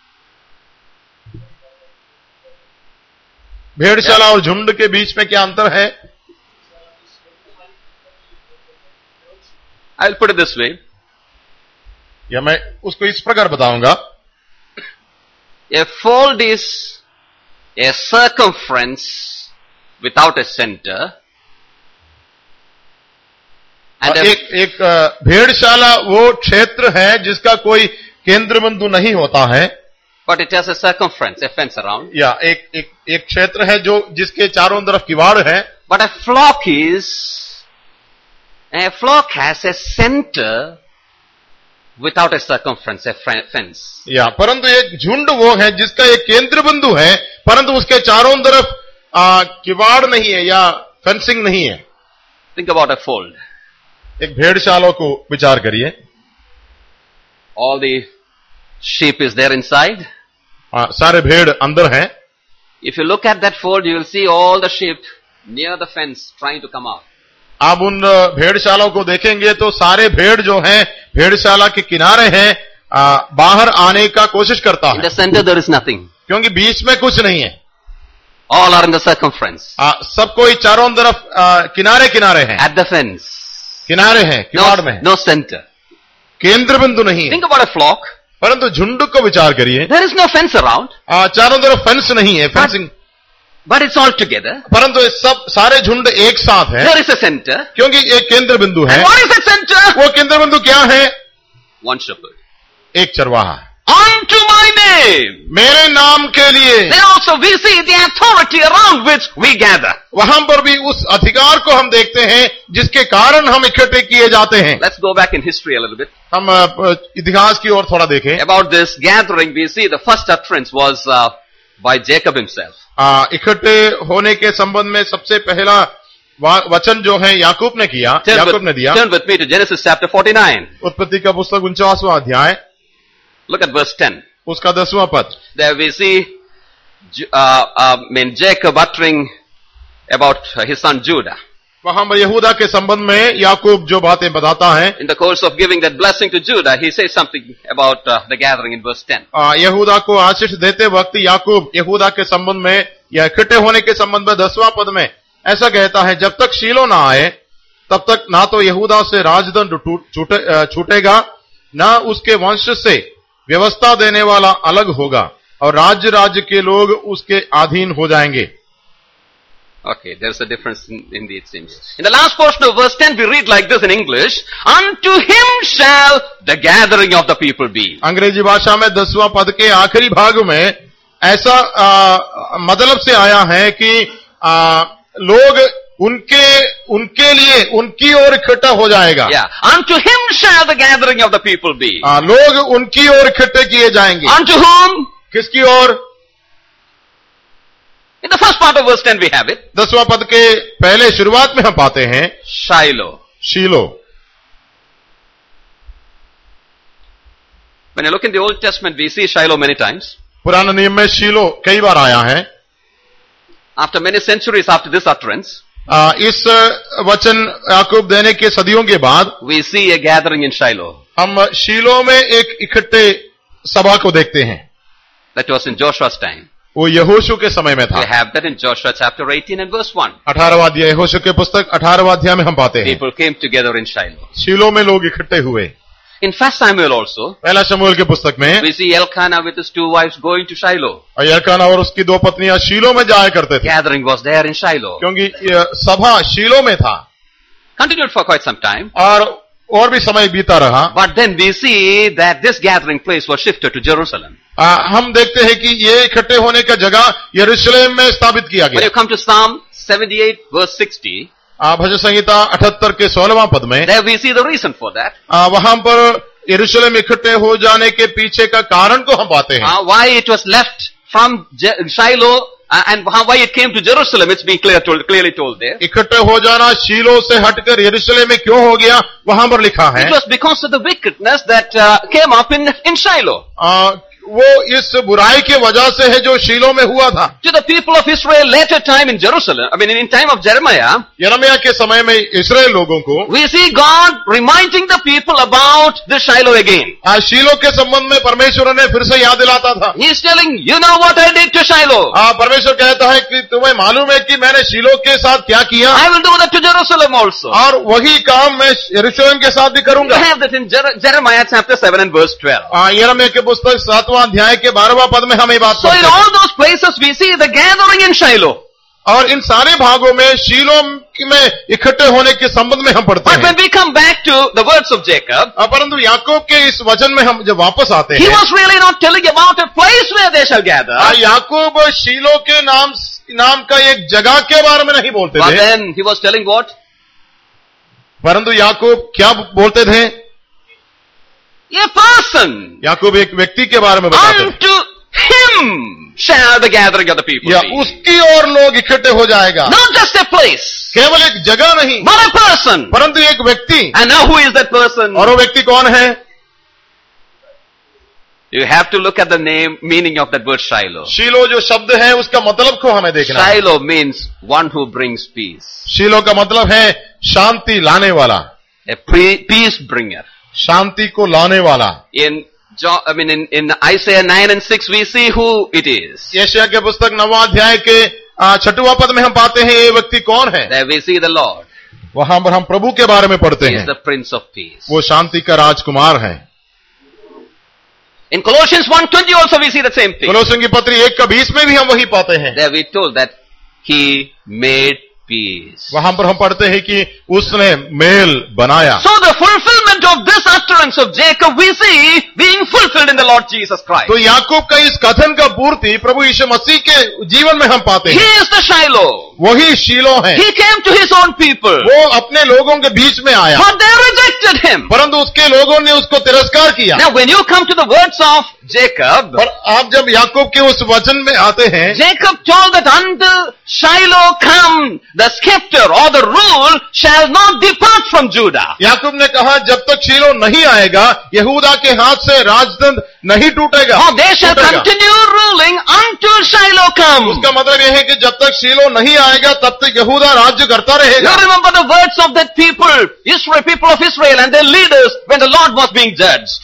भेड़शाला और झुंड के बीच में क्या अंतर है? I'll put it this way. या मैं उसको इस प्रकार बताऊंगा. A fold is a circumference without a center. And a, एक एक अ, भेड़शाला वो क्षेत्र है जिसका कोई केंद्र बिंदु नहीं होता है. but it has a circumference, a fence around. या एक एक एक क्षेत्र है जो जिसके चारों तरफ किवाड़ है. But a flock is, a flock has a center without a circumference, a fre- fence. या परंतु एक झुंड वो है जिसका एक केंद्र बिंदु है, परंतु उसके चारों तरफ आ, किवाड़ नहीं है या फेंसिंग नहीं है. Think about a fold. एक भेड़शाला को विचार करिए. All the sheep is there inside. आ, सारे भेड़ अंदर हैं. If you look at that fold, you will see all the sheep near the fence trying to come out. आप उन भेड़शालाओं को देखेंगे तो सारे भेड़ जो हैं भेड़शाला के किनारे हैं, आ, बाहर आने का कोशिश करता In है, the center there is nothing. क्योंकि बीच में कुछ नहीं है. All are in the circumference. आ, सब कोई चारों तरफ आ, किनारे किनारे हैं, At the fence. किनारे हैं, किवाड़ में No, no center. केंद्र बिंदु नहीं है. Think about a flock. परंतु झुंड को विचार करिए. There is no fence around, आ, चारों तरफ फेंस नहीं है, fencing, but it's all together. परंतु ये सब सारे झुंड एक साथ है, There is a center. क्योंकि एक केंद्र बिंदु है. And what is that center? वो केंद्र बिंदु क्या है? One shepherd. एक चरवाहा. Unto my name. मेरे नाम के लिए. Then also we see the authority around which we gather. वहां पर भी उस अधिकार को हम देखते हैं जिसके कारण हम इकट्ठे किए जाते हैं. Let's go back in history a little bit. हम अ, इतिहास की ओर थोड़ा देखें. About this gathering, we see the first utterance was uh, by Jacob himself. आ, इकट्ठे होने के संबंध में सबसे पहला वा- वचन जो है याकूब ने किया, Turn याकूब ने with, दिया. turn with me to Genesis chapter forty-nine. उत्पत्ति का पुस्तक उनचासवां अध्याय, Look at verse ten. उसका दसवां पद. There we see Ju- uh, uh, I mean Jacob uttering about uh, his son Judah. वहां पर यहूदा के संबंध में याकूब जो बातें बताता है. In the course of giving that blessing to Judah, he says something about uh, the gathering in verse ten. आ, यहूदा को आशीष देते वक्त याकूब यहूदा के संबंध में या इकट्ठे होने के संबंध में दसवां पद में ऐसा कहता है, जब तक शीलो ना आए तब तक ना तो यहूदा से राजदंड टूट- छूटे- अ, छूटेगा, ना उसके वंश से व्यवस्था देने वाला अलग होगा, और राज्य राज्य के लोग उसके अधीन हो जाएंगे. Okay, there's a difference in, in the, it seems. In the last portion of verse ten, we read like this in English, unto him shall the gathering of the people be. अंग्रेजी भाषा में दसवां पद के आखिरी भाग में ऐसा आ, मतलब से आया है कि आ, लोग उनके उनके लिए उनकी ओर इकट्ठा हो जाएगा. Yeah, unto him shall the gathering of the people be. आ, लोग उनकी ओर इकट्ठे किए जाएंगे. Unto whom? किसकी ओर? In the first part of verse ten we have it. दसवां पद के पहले शुरुआत में हम पाते हैं Shiloh. Shiloh. When you look in the Old Testament, we see Shiloh many times. पुराने नियम में शीलो कई बार आया है. After many centuries after this utterance, आ, इस वचन याकूब देने के सदियों के बाद we see a gathering in Shiloh. हम शीलो में एक इकट्ठे सभा को देखते हैं. That was in Joshua's time. वो यहोशू के समय में था. We have that in Joshua chapter eighteen and verse one. अठारहवां अध्याय यहोशू के पुस्तक अठारहवां अध्याय में हम पाते हैं. People came together in Shiloh. शीलो में लोग इकट्ठे हुए. In First Samuel also, पहला शमूएल के पुस्तक में we see Elkanah with his two wives going to Shiloh. और एलकाना और उसकी दो पत्नियां शीलो में जाया करते थे, Gathering was there in Shiloh. क्योंकि ये सभा शीलो में था Continued for quite some time. और और भी समय बीता रहा। But then we see that this gathering place was shifted to Jerusalem. आ, हम देखते हैं कि ये इकट्ठे होने का जगह यरूशलेम में स्थापित किया When गया। you come to Psalm seventy-eight verse sixty, आ, भजन संहिता अठहत्तर के सोलहवां पद में there we see the reason for that. आ, वहां पर यरूशलेम इकट्ठे हो जाने के पीछे का कारण को हम पाते हैं। Uh, why it was left from Je- Shiloh uh, and how, why it came to Jerusalem, it's being clear told, clearly told there. इकट्ठे हो जाना शीलो से हटकर यरूशलेम में क्यों हो गया, वहां पर लिखा है It was because of the wickedness that uh, came up in, in Shiloh. आ, वो इस बुराई के वजह से है जो शीलो में हुआ था। To the people of Israel later time in Jerusalem, I mean in time of Jeremiah, यिर्मयाह के समय में इस्राएल लोगों को we see God reminding the people about the Shiloh again. आज शीलो के संबंध में परमेश्वर ने फिर से याद दिलाता था। He is telling, you know what I did to Shiloh. आ, परमेश्वर कहता है कि तुम्हें मालूम है कि मैंने शीलो के साथ क्या किया, I will do that to Jerusalem also. और वही काम मैं यरूशलेम के साथ भी You करूंगा। have that in Jer- Jeremiah chapter seven and verse twelve. आ, यिर्मयाह के पुस्तक सातवां अध्याय के बारहवां पद में हम ये बात So पढ़ते in हैं। all those places we see the gathering in Shiloh. और इन सारे भागों में शीलो में इकट्ठे होने के संबंध में हम पढ़ते But हैं। when we come back to the words of Jacob, आ, परंतु याकूब के इस वचन में हम जब वापस आते he हैं, was really not telling about a place where they shall gather. आ, याकूब शीलो के नाम नाम का एक जगह के बारे में नहीं बोलते But थे, then he was telling what? परंतु याकूब क्या बोलते थे? A person. याकूब एक व्यक्ति के बारे में बताते थे, Unto him shall the gathering of the people या be. उसकी ओर लोग इकट्ठे हो जाएगा। Not just a place, केवल एक जगह नहीं, but a person. परंतु एक व्यक्ति। And now who is that person? और वो व्यक्ति कौन है? You have to look at the name, meaning of that word Shiloh. शीलो जो शब्द है उसका मतलब को हमें देखना है। Shiloh means one who brings peace. शीलो का मतलब है शांति लाने वाला, A pre- peace bringer. शांति को लाने वाला। In John, I mean in, in Isaiah nine and six we see who it is. यशायाह के पुस्तक नौवां अध्याय के आ, छठवां पद में हम पाते हैं ये व्यक्ति कौन है। There we see the Lord. वहां पर हम प्रभु के बारे में पढ़ते He is हैं, the Prince of Peace. वो शांति का राजकुमार है। In Colossians one twenty also we see the same thing. कोलोसियों की पत्री एक का बीस में भी हम वही पाते हैं। There we told that He made peace. वहां पर हम पढ़ते हैं कि उसने मेल बनाया। So the fulfillment of this utterance of Jacob we see being fulfilled in the Lord Jesus Christ. तो याकूब का इस कथन का पूर्ति प्रभु यीशु मसीह के जीवन में हम पाते He हैं। is the Shiloh. वही शीलो है, He came to His own people. वो अपने लोगों के बीच में आया, But they rejected Him. परंतु उसके लोगों ने उसको तिरस्कार किया। Now when you come to the words of Jacob, और आप जब याकूब के उस वचन में आते हैं, Jacob told that until Shiloh come, the scepter or the rule shall not depart from Judah. याकूब ने कहा जब तक शीलो नहीं आएगा यहूदा के हाथ से राजदंड नहीं टूटेगा, Or they shall टूटेगा। continue ruling until Shiloh comes. उसका मतलब यह है कि जब तक शीलो नहीं आएगा तब तक यहूदा राज्य करता रहेगा। You remember the words of that people, Israel, people of Israel and their leaders when the Lord was being judged.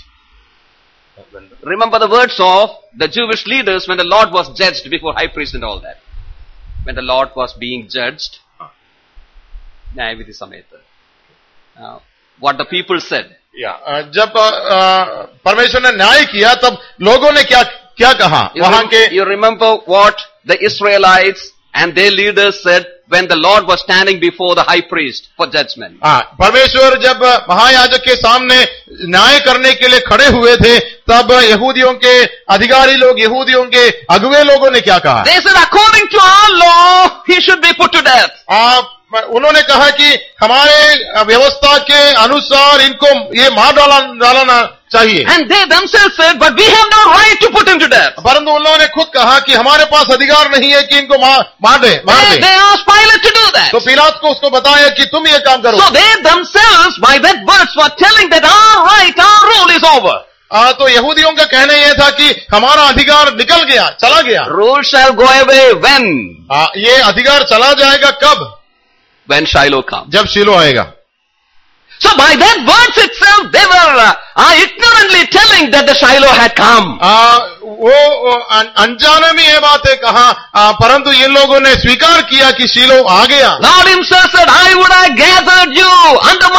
Remember the words of the Jewish leaders when the Lord was judged before high priest and all that. When the Lord was being judged. न्यायविधि समेत. Now, what the people said. या, जब आ, परमेश्वर ने न्याय किया तब लोगों ने क्या क्या कहा? You, वहां rem- के you remember what the Israelites and their leaders said when the Lord was standing before the high priest for judgment. हाँ, परमेश्वर जब महायाजक के सामने न्याय करने के लिए खड़े हुए थे तब यहूदियों के अधिकारी लोग, यहूदियों के अगुवे लोगों ने क्या कहा? They said, according to our law, he should be put to death. आप उन्होंने कहा कि हमारे व्यवस्था के अनुसार इनको ये मार डाला डालना चाहिए। And they themselves said, but we have no right to put him to death. परंतु उन्होंने खुद कहा कि हमारे पास अधिकार नहीं है कि इनको मार मार दे मार They, they they asked Pilate to do that. तो पिलात को उसको बताया कि तुम ये काम करो। So they themselves, by that verse, were telling that our right, our rule is over. आ, तो यहूदियों का कहना यह था कि हमारा अधिकार निकल गया, चला गया। Rule shall go away when? आ, ये अधिकार चला जाएगा कब? When Shiloh comes. जब शीलो आएगा। So by that verse itself, they were uh, uh, ignorantly telling that the Shiloh had come. आ, वो वो अन- अनजाने में ये बातें कहा, आ, परंतु इन लोगों ने स्वीकार किया कि शीलो आ गया। Lord himself said, I would have gathered you under my wings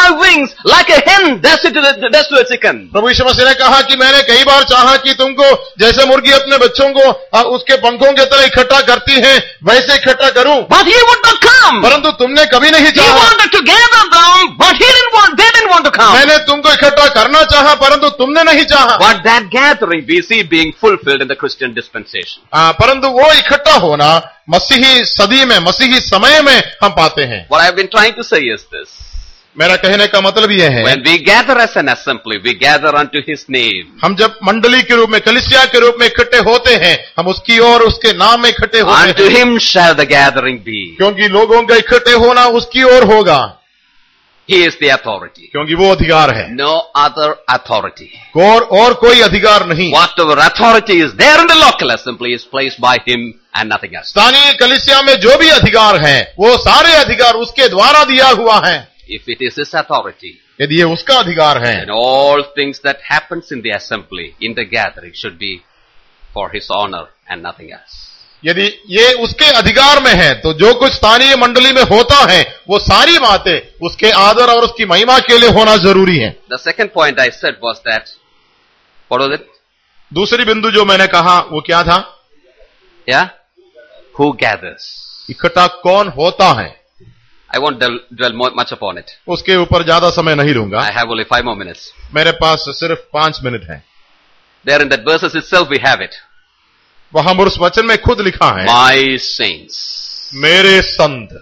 things like a hen does it to, the, does to a chicken. प्रभु यीशु मसीह ने कहा कि मैंने कई बार चाहा कि तुमको जैसे मुर्गी अपने बच्चों को आ, उसके पंखों की तरह इकट्ठा करती है वैसे इकट्ठा करूं, But he would not come. परंतु तुमने कभी नहीं He चाहा। wanted to gather them, but he didn't want, they didn't want to come. मैंने तुमको इकट्ठा करना चाहा परंतु तुमने नहीं चाहा। But that gathering we see being fulfilled in the Christian dispensation. आ, परंतु वो इकट्ठा होना मसीही सदी में, मसीही समय में हम पाते हैं। What I have been trying to say is this. मेरा कहने का मतलब यह है, When we gather as an assembly, we gather unto his name. हम जब मंडली के रूप में, कलीसिया के रूप में इकट्ठे होते हैं, हम उसकी ओर उसके नाम में इकट्ठे होते Unto हैं, him shall the gathering be. क्योंकि लोगों का इकट्ठे होना उसकी ओर होगा, He is the authority. क्योंकि वो अधिकार है, No other authority. और और कोई अधिकार नहीं। Whatever authority is there in the local assembly is placed by him and nothing else. स्थानीय कलीसिया में जो भी अधिकार है वो सारे अधिकार उसके द्वारा दिया हुआ है। If it is his authority, यदि ये उसका अधिकार है, then all things that happens in the assembly, in the gathering, should be for his honor and nothing else. यदि ये उसके अधिकार में है तो जो कुछ स्थानीय मंडली में होता है वो सारी बातें उसके आदर और उसकी महिमा के लिए होना जरूरी है। The second point I said was that, what was it? दूसरी बिंदु जो मैंने कहा वो क्या था? Yeah? Who gathers? इकट्ठा कौन होता है? I won't dwell, dwell more, much upon it. उसके ऊपर ज्यादा समय नहीं लूंगा, I have only five more minutes. मेरे पास सिर्फ पांच मिनट है। There in that verses itself we have it. वहां उस वचन में खुद लिखा है, My saints. मेरे संत।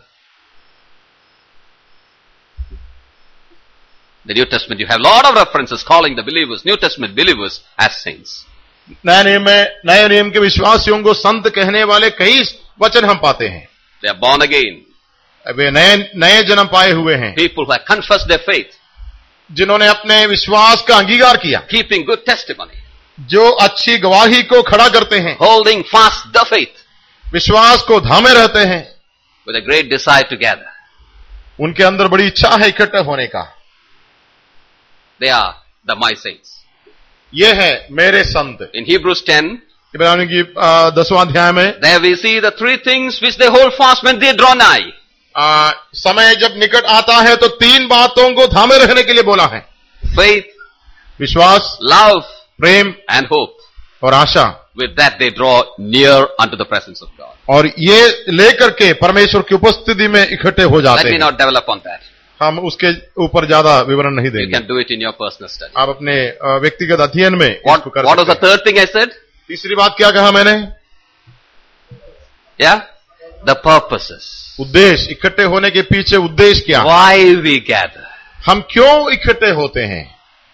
The New Testament, you have a lot of references calling the believers, New Testament believers, as saints. नए नियम में, नए नियम के विश्वासियों को संत कहने वाले कई वचन हम पाते हैं। They are born again. वे नए नए जन्म पाए हुए हैं, People who have confessed their faith, जिन्होंने अपने विश्वास का अंगीकार किया, keeping good testimony, जो अच्छी गवाही को खड़ा करते हैं, holding fast the faith, विश्वास को थामे रहते हैं, with a great desire to gather. उनके अंदर बड़ी इच्छा है इकट्ठे होने का। They are the my saints. ये है मेरे संत। In Hebrews ten, इब्रानियों की आ, दसवां अध्याय में there we see the three things which they hold fast when they draw nigh. आ, समय जब निकट आता है तो तीन बातों को थामे रखने के लिए बोला है, Faith, विश्वास, love, प्रेम and hope. और आशा। With that they draw near unto the presence of God. और ये लेकर के परमेश्वर की उपस्थिति में इकट्ठे हो Let जाते me हैं। not develop on that. हम उसके ऊपर ज्यादा विवरण नहीं You देंगे, can do it in your personal study. आप अपने आ, व्यक्तिगत अध्ययन में What, इसको कर what was the सकते हैं। third thing I said? तीसरी बात क्या कहा मैंने? Yeah? The purposes. उद्देश्य, इकट्ठे होने के पीछे उद्देश्य क्या? Why we gather. हम क्यों इकट्ठे होते हैं?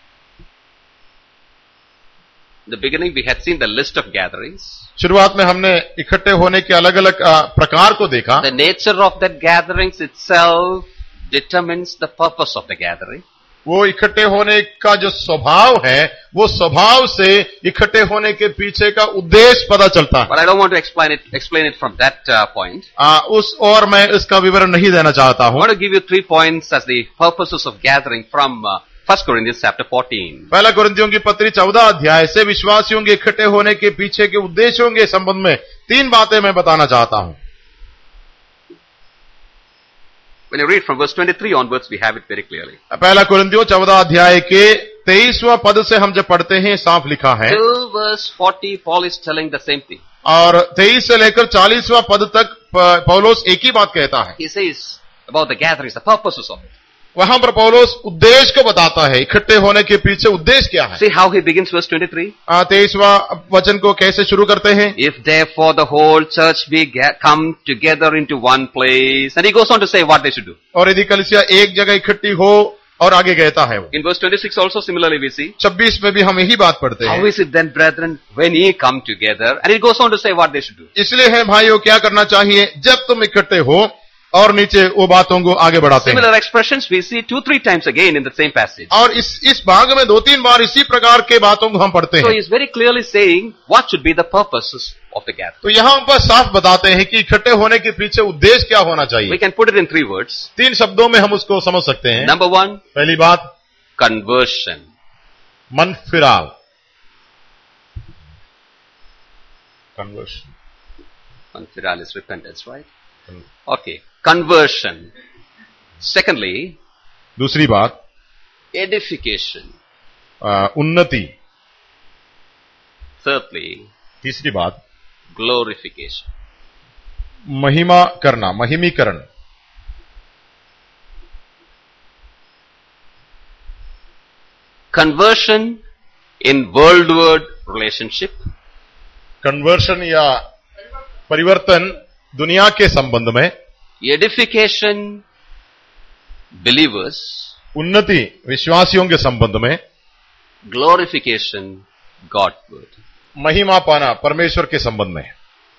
In the beginning we had seen the list of gatherings. शुरुआत में हमने इकट्ठे होने के अलग अलग प्रकार को देखा। The nature of that gatherings itself determines the purpose of the gathering. वो इकट्ठे होने का जो स्वभाव है वो स्वभाव से इकट्ठे होने के पीछे का उद्देश्य पता चलता है। But I don't want to explain it, explain it from that uh, point. आ, उस और मैं इसका विवरण नहीं देना चाहता I हूं। want to give you three points as the purposes of gathering from uh, First Corinthians chapter fourteen. पहला कुरिन्थियों की पत्री चौदह अध्याय से विश्वासियों के इकट्ठे होने के पीछे के उद्देश्यों के संबंध में तीन बातें मैं बताना चाहता हूं। When you read from verse twenty-three onwards, we have it very clearly. पहला कुरिन्थियों चौदह अध्याय के तेईसवां पद से हम जब पढ़ते हैं साफ लिखा है, Till verse forty, Paul is telling the same thing. और तेईस से लेकर चालीसवां पद तक प- पौलुस एक ही बात कहता है। He says about the gatherings, the purposes of it. वहां पर पौलुस उद्देश्य को बताता है, इकट्ठे होने के पीछे उद्देश्य क्या है। See how he begins verse twenty-three? तेईसवां वचन को कैसे शुरू करते हैं? If therefore the whole church be ga- come together into one place, and he goes on to say what they should do. और यदि कलीसिया एक जगह इकट्ठी हो, और आगे कहता है वो In verse twenty-six also similarly we see. छब्बीस में भी हम यही बात पढ़ते How हैं। is it then, brethren, when ye come together? And it goes on to say what they should do. इसलिए है भाइयों क्या करना चाहिए जब तुम इकट्ठे हो, और नीचे वो बातों को आगे बढ़ाते हैं। Similar expressions we see two, three times again in the same passage. और इस इस भाग में दो तीन बार इसी प्रकार के बातों को हम पढ़ते So हैं। he is very clearly saying what should be the purposes of the gathering. तो यहाँ पर साफ बताते हैं कि इकट्ठे होने के पीछे उद्देश्य क्या होना We चाहिए। can put it in three words. तीन शब्दों में हम उसको समझ सकते हैं। Number one, पहली बात, conversion. मन फिराव, conversion. Confiral is repentance, right? Okay. Conversion. Secondly, दूसरी बात, edification. आ, उन्नति। Thirdly, तीसरी बात, glorification. महिमा करना, महिमीकरण। Conversion in worldward relationship. Conversion या परिवर्तन दुनिया के संबंध में। Edification, believers. उन्नति विश्वासियों के संबंध में। Glorification, Godward. महिमा पाना परमेश्वर के संबंध में।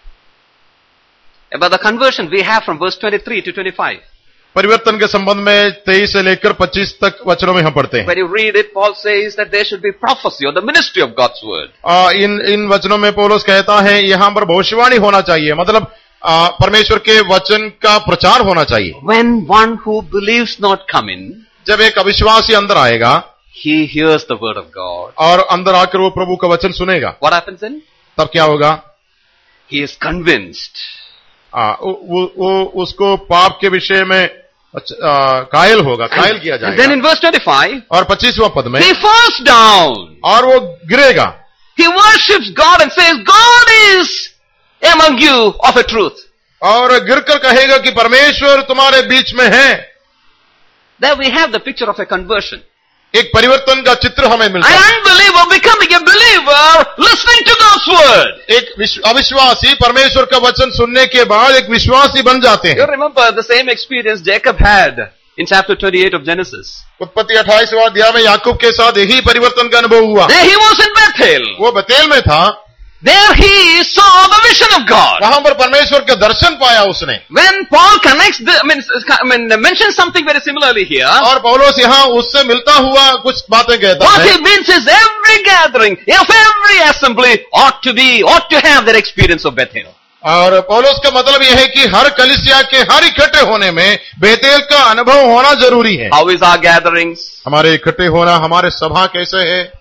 About the conversion we have from verse twenty-three to twenty-five. परिवर्तन के संबंध में तेईस से लेकर पच्चीस तक वचनों में हम पढ़ते हैं। When you read it, Paul says that there should be prophecy or the ministry of God's word. आ, इन इन वचनों में पौलुस कहता है यहाँ पर भविष्यवाणी होना चाहिए, मतलब आ, परमेश्वर के वचन का प्रचार होना चाहिए। When one who believes not come in, जब एक अविश्वासी अंदर आएगा, he hears the word of God. और अंदर आकर वो प्रभु का वचन सुनेगा, What happens then? तब क्या होगा? He is convinced. आ, वो, वो उसको पाप के विषय में आ, कायल होगा, कायल किया And then जाएगा। in verse twenty-five, और पच्चीसवां पद में he falls down. और वो गिरेगा, He worships God and says, God is among you of a truth. और गिरकर कहेगा कि परमेश्वर तुम्हारे बीच में है। There we have the picture of a conversion. एक परिवर्तन का चित्र हमें मिलता An है। unbeliever becoming a believer, listening to God's word. एक विश्व- अविश्वासी परमेश्वर का वचन सुनने के बाद एक विश्वासी बन जाते You हैं। remember the same experience Jacob had in chapter twenty-eight of Genesis. उत्पत्ति अट्ठाईसवां अध्याय में याकूब के साथ यही परिवर्तन का अनुभव हुआ। There he was in Bethel. वो बतेल में था, There he saw the vision of God. वहां पर परमेश्वर के दर्शन पाया उसने। When Paul connects, the, I mean, I mean, mentions something very similarly here, और पौलुस यहाँ उससे मिलता हुआ कुछ बातें कहता what है। he means is every gathering of every assembly ought to be, ought to have that experience of Bethel. और पौलुस का मतलब यह है कि हर कलीसिया के हर इकट्ठे होने में बेतेल का अनुभव होना जरूरी है। How is our gatherings? हमारे इकट्ठे होना, हमारे सभा कैसे है?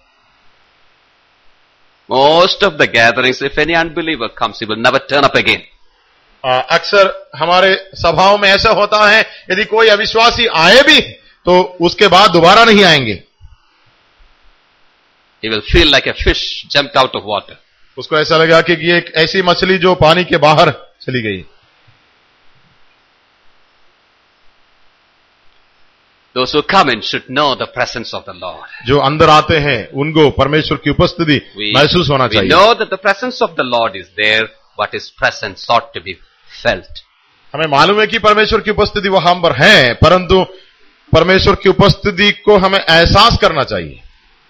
Most of the gatherings, if any unbeliever comes, he will never turn up again. आ, अक्सर हमारे सभाओं में ऐसा होता है, यदि कोई अविश्वासी आए भी तो उसके बाद दोबारा नहीं आएंगे। He will feel like a fish jumped out of water. उसको ऐसा लगा कि ये एक ऐसी मछली जो पानी के बाहर चली गई। Those who come in should know the presence of the Lord. जो अंदर आते हैं उनको परमेश्वर की उपस्थिति We, महसूस होना we चाहिए। know that the presence of the Lord is there, but His presence ought to be felt. हमें मालूम है कि परमेश्वर की उपस्थिति वहां पर है, परंतु परमेश्वर की उपस्थिति को हमें एहसास करना चाहिए।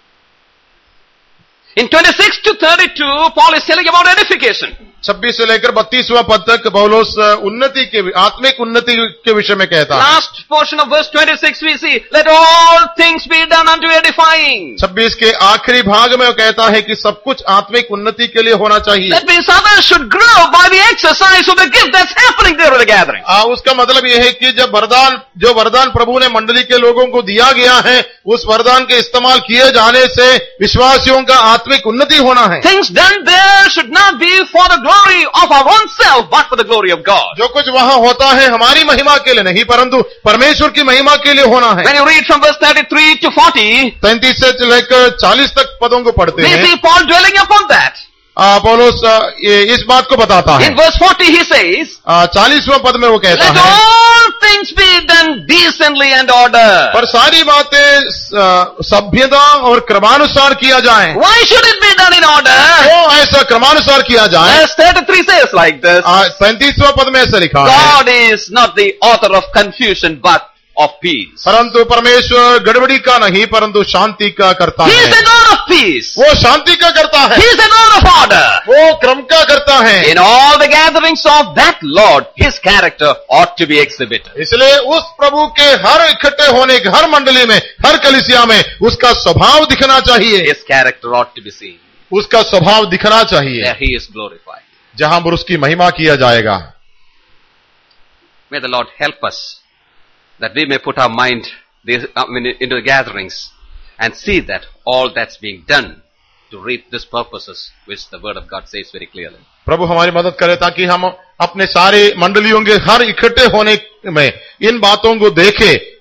In twenty-six to thirty-two, Paul is telling about edification. छब्बीस से लेकर बत्तीसवां पद तक पौलुस उन्नति के, आत्मिक उन्नति के विषय में कहता है। Last portion of verse twenty-six we see, let all things be done unto edifying. छब्बीस के आखिरी भाग में वो कहता है कि सब कुछ आत्मिक उन्नति के लिए होना चाहिए। That means others should grow by the exercise of the gift that's happening there at the gathering. आ, उसका मतलब यह है कि जब वरदान, जो वरदान प्रभु ने मंडली के लोगों को दिया गया है, उस वरदान के इस्तेमाल किए जाने से विश्वासियों का आत्मिक उन्नति होना है। Things done there should not be for the glory of our own self, but for the glory of God. जो कुछ वहां होता है हमारी महिमा के लिए नहीं, परंतु परमेश्वर की महिमा के लिए होना है। When you read from verse thirty-three to forty, तैंतीस से लेकर चालीस तक पदों को पढ़ते we हैं। see Paul dwelling upon that. आ, पौलुस आ, ये इस बात को बताता है। In verse forty he says, चालीसवां पद में वो कहता let है, all things be done decently and order. पर सारी बातें आ, सभ्यता और क्रमानुसार किया जाए। Why should it be done in order? क्यों ऐसा क्रमानुसार किया जाए? Verse thirty-three says like this, पैंतीसवां पद में ऐसा लिखा है, God is not the author of confusion, but of peace. परंतु परमेश्वर गड़बड़ी का नहीं परंतु शांति का करता He is है। the God of peace. वो शांति का करता है, He is the God of order. वो क्रम का करता है। In all the gatherings of that Lord, His character ought to be exhibited. इसलिए उस प्रभु के हर इकट्ठे होने के, हर मंडली में, हर कलीसिया में उसका स्वभाव दिखना चाहिए। His character ought to be seen. उसका स्वभाव दिखना चाहिए, There He is glorified. जहां पर उसकी महिमा किया जाएगा। May the Lord help us that we may put our mind this, I mean, into the gatherings and see that all that's being done to reap these purposes which the Word of God says very clearly. प्रभु हमारी मदद करे ताकि हम अपने सारे मंडलियों के हर इकट्ठे होने में इन बातों को देखें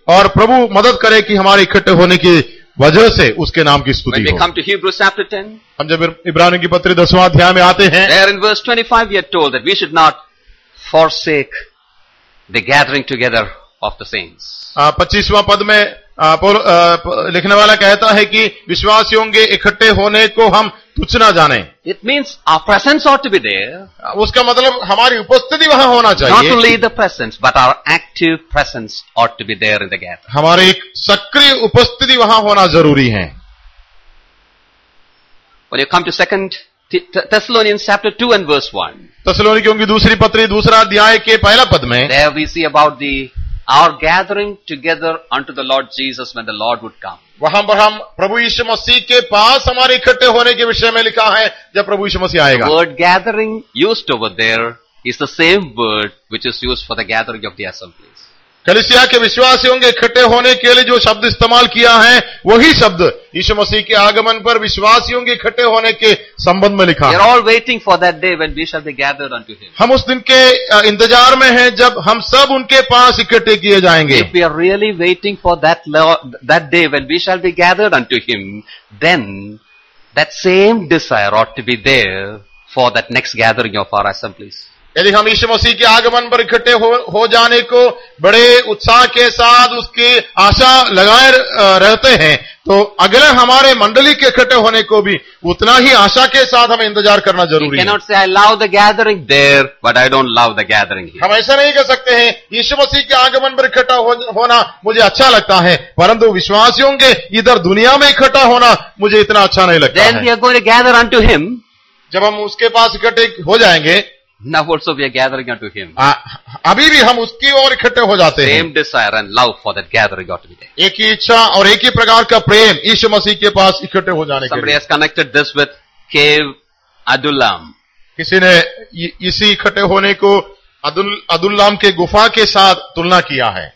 और प्रभु मदद करे कि हमारे इकट्ठे होने की वजह से उसके नाम की स्तुति When we हो। come to Hebrews chapter ten, हम जब इब्रानियों की पत्री दसवां अध्याय में आते हैं, there in verse twenty-five we are told that we should not forsake the gathering together of the saints. पच्चीसवां पद में आ, पौल, आ, प- लिखने वाला कहता है कि विश्वासियों के इकट्ठे होने को हम तुच्छ ना जाने। It means our presence ought to be there. उसका मतलब हमारी उपस्थिति वहां होना Not चाहिए। only the presence, but our active presence ought to be there in the gathering. हमारे एक सक्रिय उपस्थिति वहां होना जरूरी है। When you come to Second Thessalonians chapter two and verse one, तस्सलोनिकियों की दूसरी पत्री दूसरा अध्याय के पहला पद में there we see about the our gathering together unto the Lord Jesus when the Lord would come. वहां पर हम प्रभु यीशु मसीह के पास हमारे इकट्ठे होने के विषय में लिखा है जब प्रभु यीशु मसीह The आएगा। word gathering used over there is the same word which is used for the gathering of the assemblies. कलीसिया के विश्वासियों के इकट्ठे होने के लिए जो शब्द इस्तेमाल किया है वही शब्द यीशु मसीह के आगमन पर विश्वासियों के इकट्ठे होने के संबंध में लिखा We are है। all waiting for that day when we shall be gathered unto Him. हम उस दिन के अ, इंतजार में हैं जब हम सब उनके पास इकट्ठे किए जाएंगे। If we are really waiting for that Lord, that day when we shall be gathered unto Him, then that same desire ought to be there for that next gathering of our assemblies. यदि हम यीशु मसीह के आगमन पर इकट्ठे हो, हो जाने को बड़े उत्साह के साथ उसकी आशा लगाए अ, रहते हैं तो अगले हमारे मंडली के इकट्ठे होने को भी उतना ही आशा के साथ हमें इंतजार करना We जरूरी है। cannot say I love the gathering there, but I don't love the gathering here. हम ऐसा नहीं कह सकते हैं यीशु मसीह के आगमन पर इकट्ठा हो, होना मुझे अच्छा लगता है परंतु विश्वासियों के इधर दुनिया में इकट्ठा होना मुझे इतना अच्छा नहीं लगता Then we है। are going to gather unto Him. जब हम उसके पास इकट्ठे हो जाएंगे Now also we are gathering unto Him. आ, अभी भी हम उसकी ओर इकट्ठे हो जाते हैं। Same desire and love for that gathering ought to be there. एक ही इच्छा और एक ही प्रकार का प्रेम यीशु मसीह के पास इकट्ठे हो जाने के Somebody लिए। has connected this with cave Adullam. किसी ने इ- इसी इकट्ठे होने को अदुल अदुल्लाम के गुफा के साथ तुलना किया है।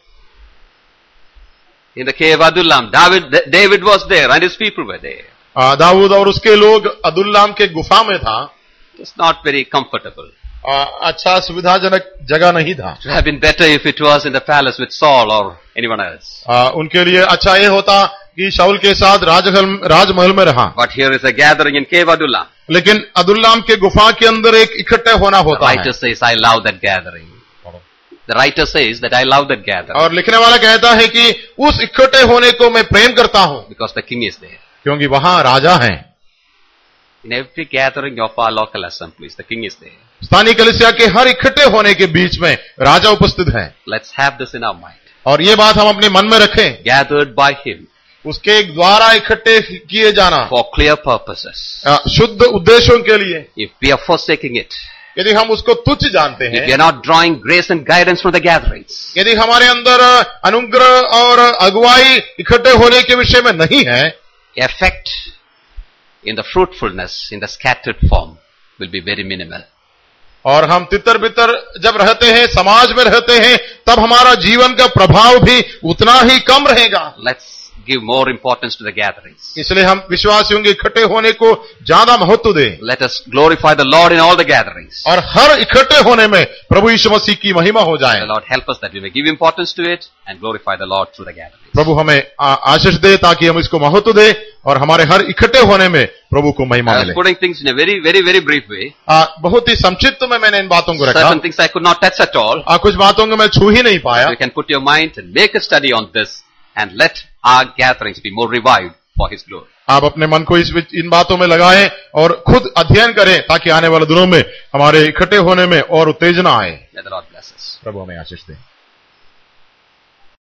In the cave Adullam, David, David was there and his people were there. आ, दाऊद और उसके लोग अदुल्लाम के गुफा में था। It's not very comfortable. आ, अच्छा सुविधाजनक जगह नहीं था। It would have been better if it was in the palace with Saul or anyone else. आ, उनके लिए अच्छा ये होता कि शाऊल के साथ राजमहल राजमहल में रहा, But here is a gathering in cave Adullam. लेकिन अदुल्लाम के गुफा के अंदर एक इकट्ठे होना The होता है। writer says, I love that gathering. The writer says that I love that gathering और लिखने वाला कहता है कि उस इकट्ठे होने को मैं प्रेम करता हूं because the king is there. क्योंकि वहां राजा हैं। In every gathering of our local assemblies, the king is there. स्थानीय कलीसिया के हर इकट्ठे होने के बीच में राजा उपस्थित है Let's have this in our mind. और ये बात हम अपने मन में रखें। Gathered by him उसके द्वारा इकट्ठे किए जाना for clear purposes. अ, शुद्ध उद्देश्यों के लिए। If we are forsaking it, यदि हम उसको तुच्छ जानते if we हैं, are not drawing grace and guidance from the gatherings, यदि हमारे अंदर अनुग्रह और अगुवाई इकट्ठे होने के विषय में नहीं है, effect in the fruitfulness in the scattered form will be very minimal. और हम तितर बितर जब रहते हैं, समाज में रहते हैं, तब हमारा जीवन का प्रभाव भी उतना ही कम रहेगा। Let's give more importance to the gatherings. इसलिए हम विश्वासियों के इकट्ठे होने को ज्यादा महत्व दें Let us glorify the Lord in all the gatherings. और हर इकट्ठे होने में प्रभु यीशु मसीह की महिमा हो जाए। The Lord help us that we may give importance to it and glorify the Lord through the gatherings. प्रभु हमें आ- आशीष दे ताकि हम इसको महत्व दे और हमारे हर इकट्ठे होने में प्रभु को महिमा I was मिले। putting things in a very, very, very brief way. आ, बहुत ही संक्षिप्त में मैंने इन बातों को रखा। Certain things I could not touch at all. आ, कुछ बातों को मैं छू ही नहीं पाया। You can put your mind and make a study on this and let our gatherings be more revived for His glory. आप अपने मन को इस इन बातों में लगाएं और खुद अध्ययन करें ताकि आने वाले दिनों में हमारे इकट्ठे होने में और उत्तेजना आए। May the Lord bless us. प्रभु हमें आशीष दे।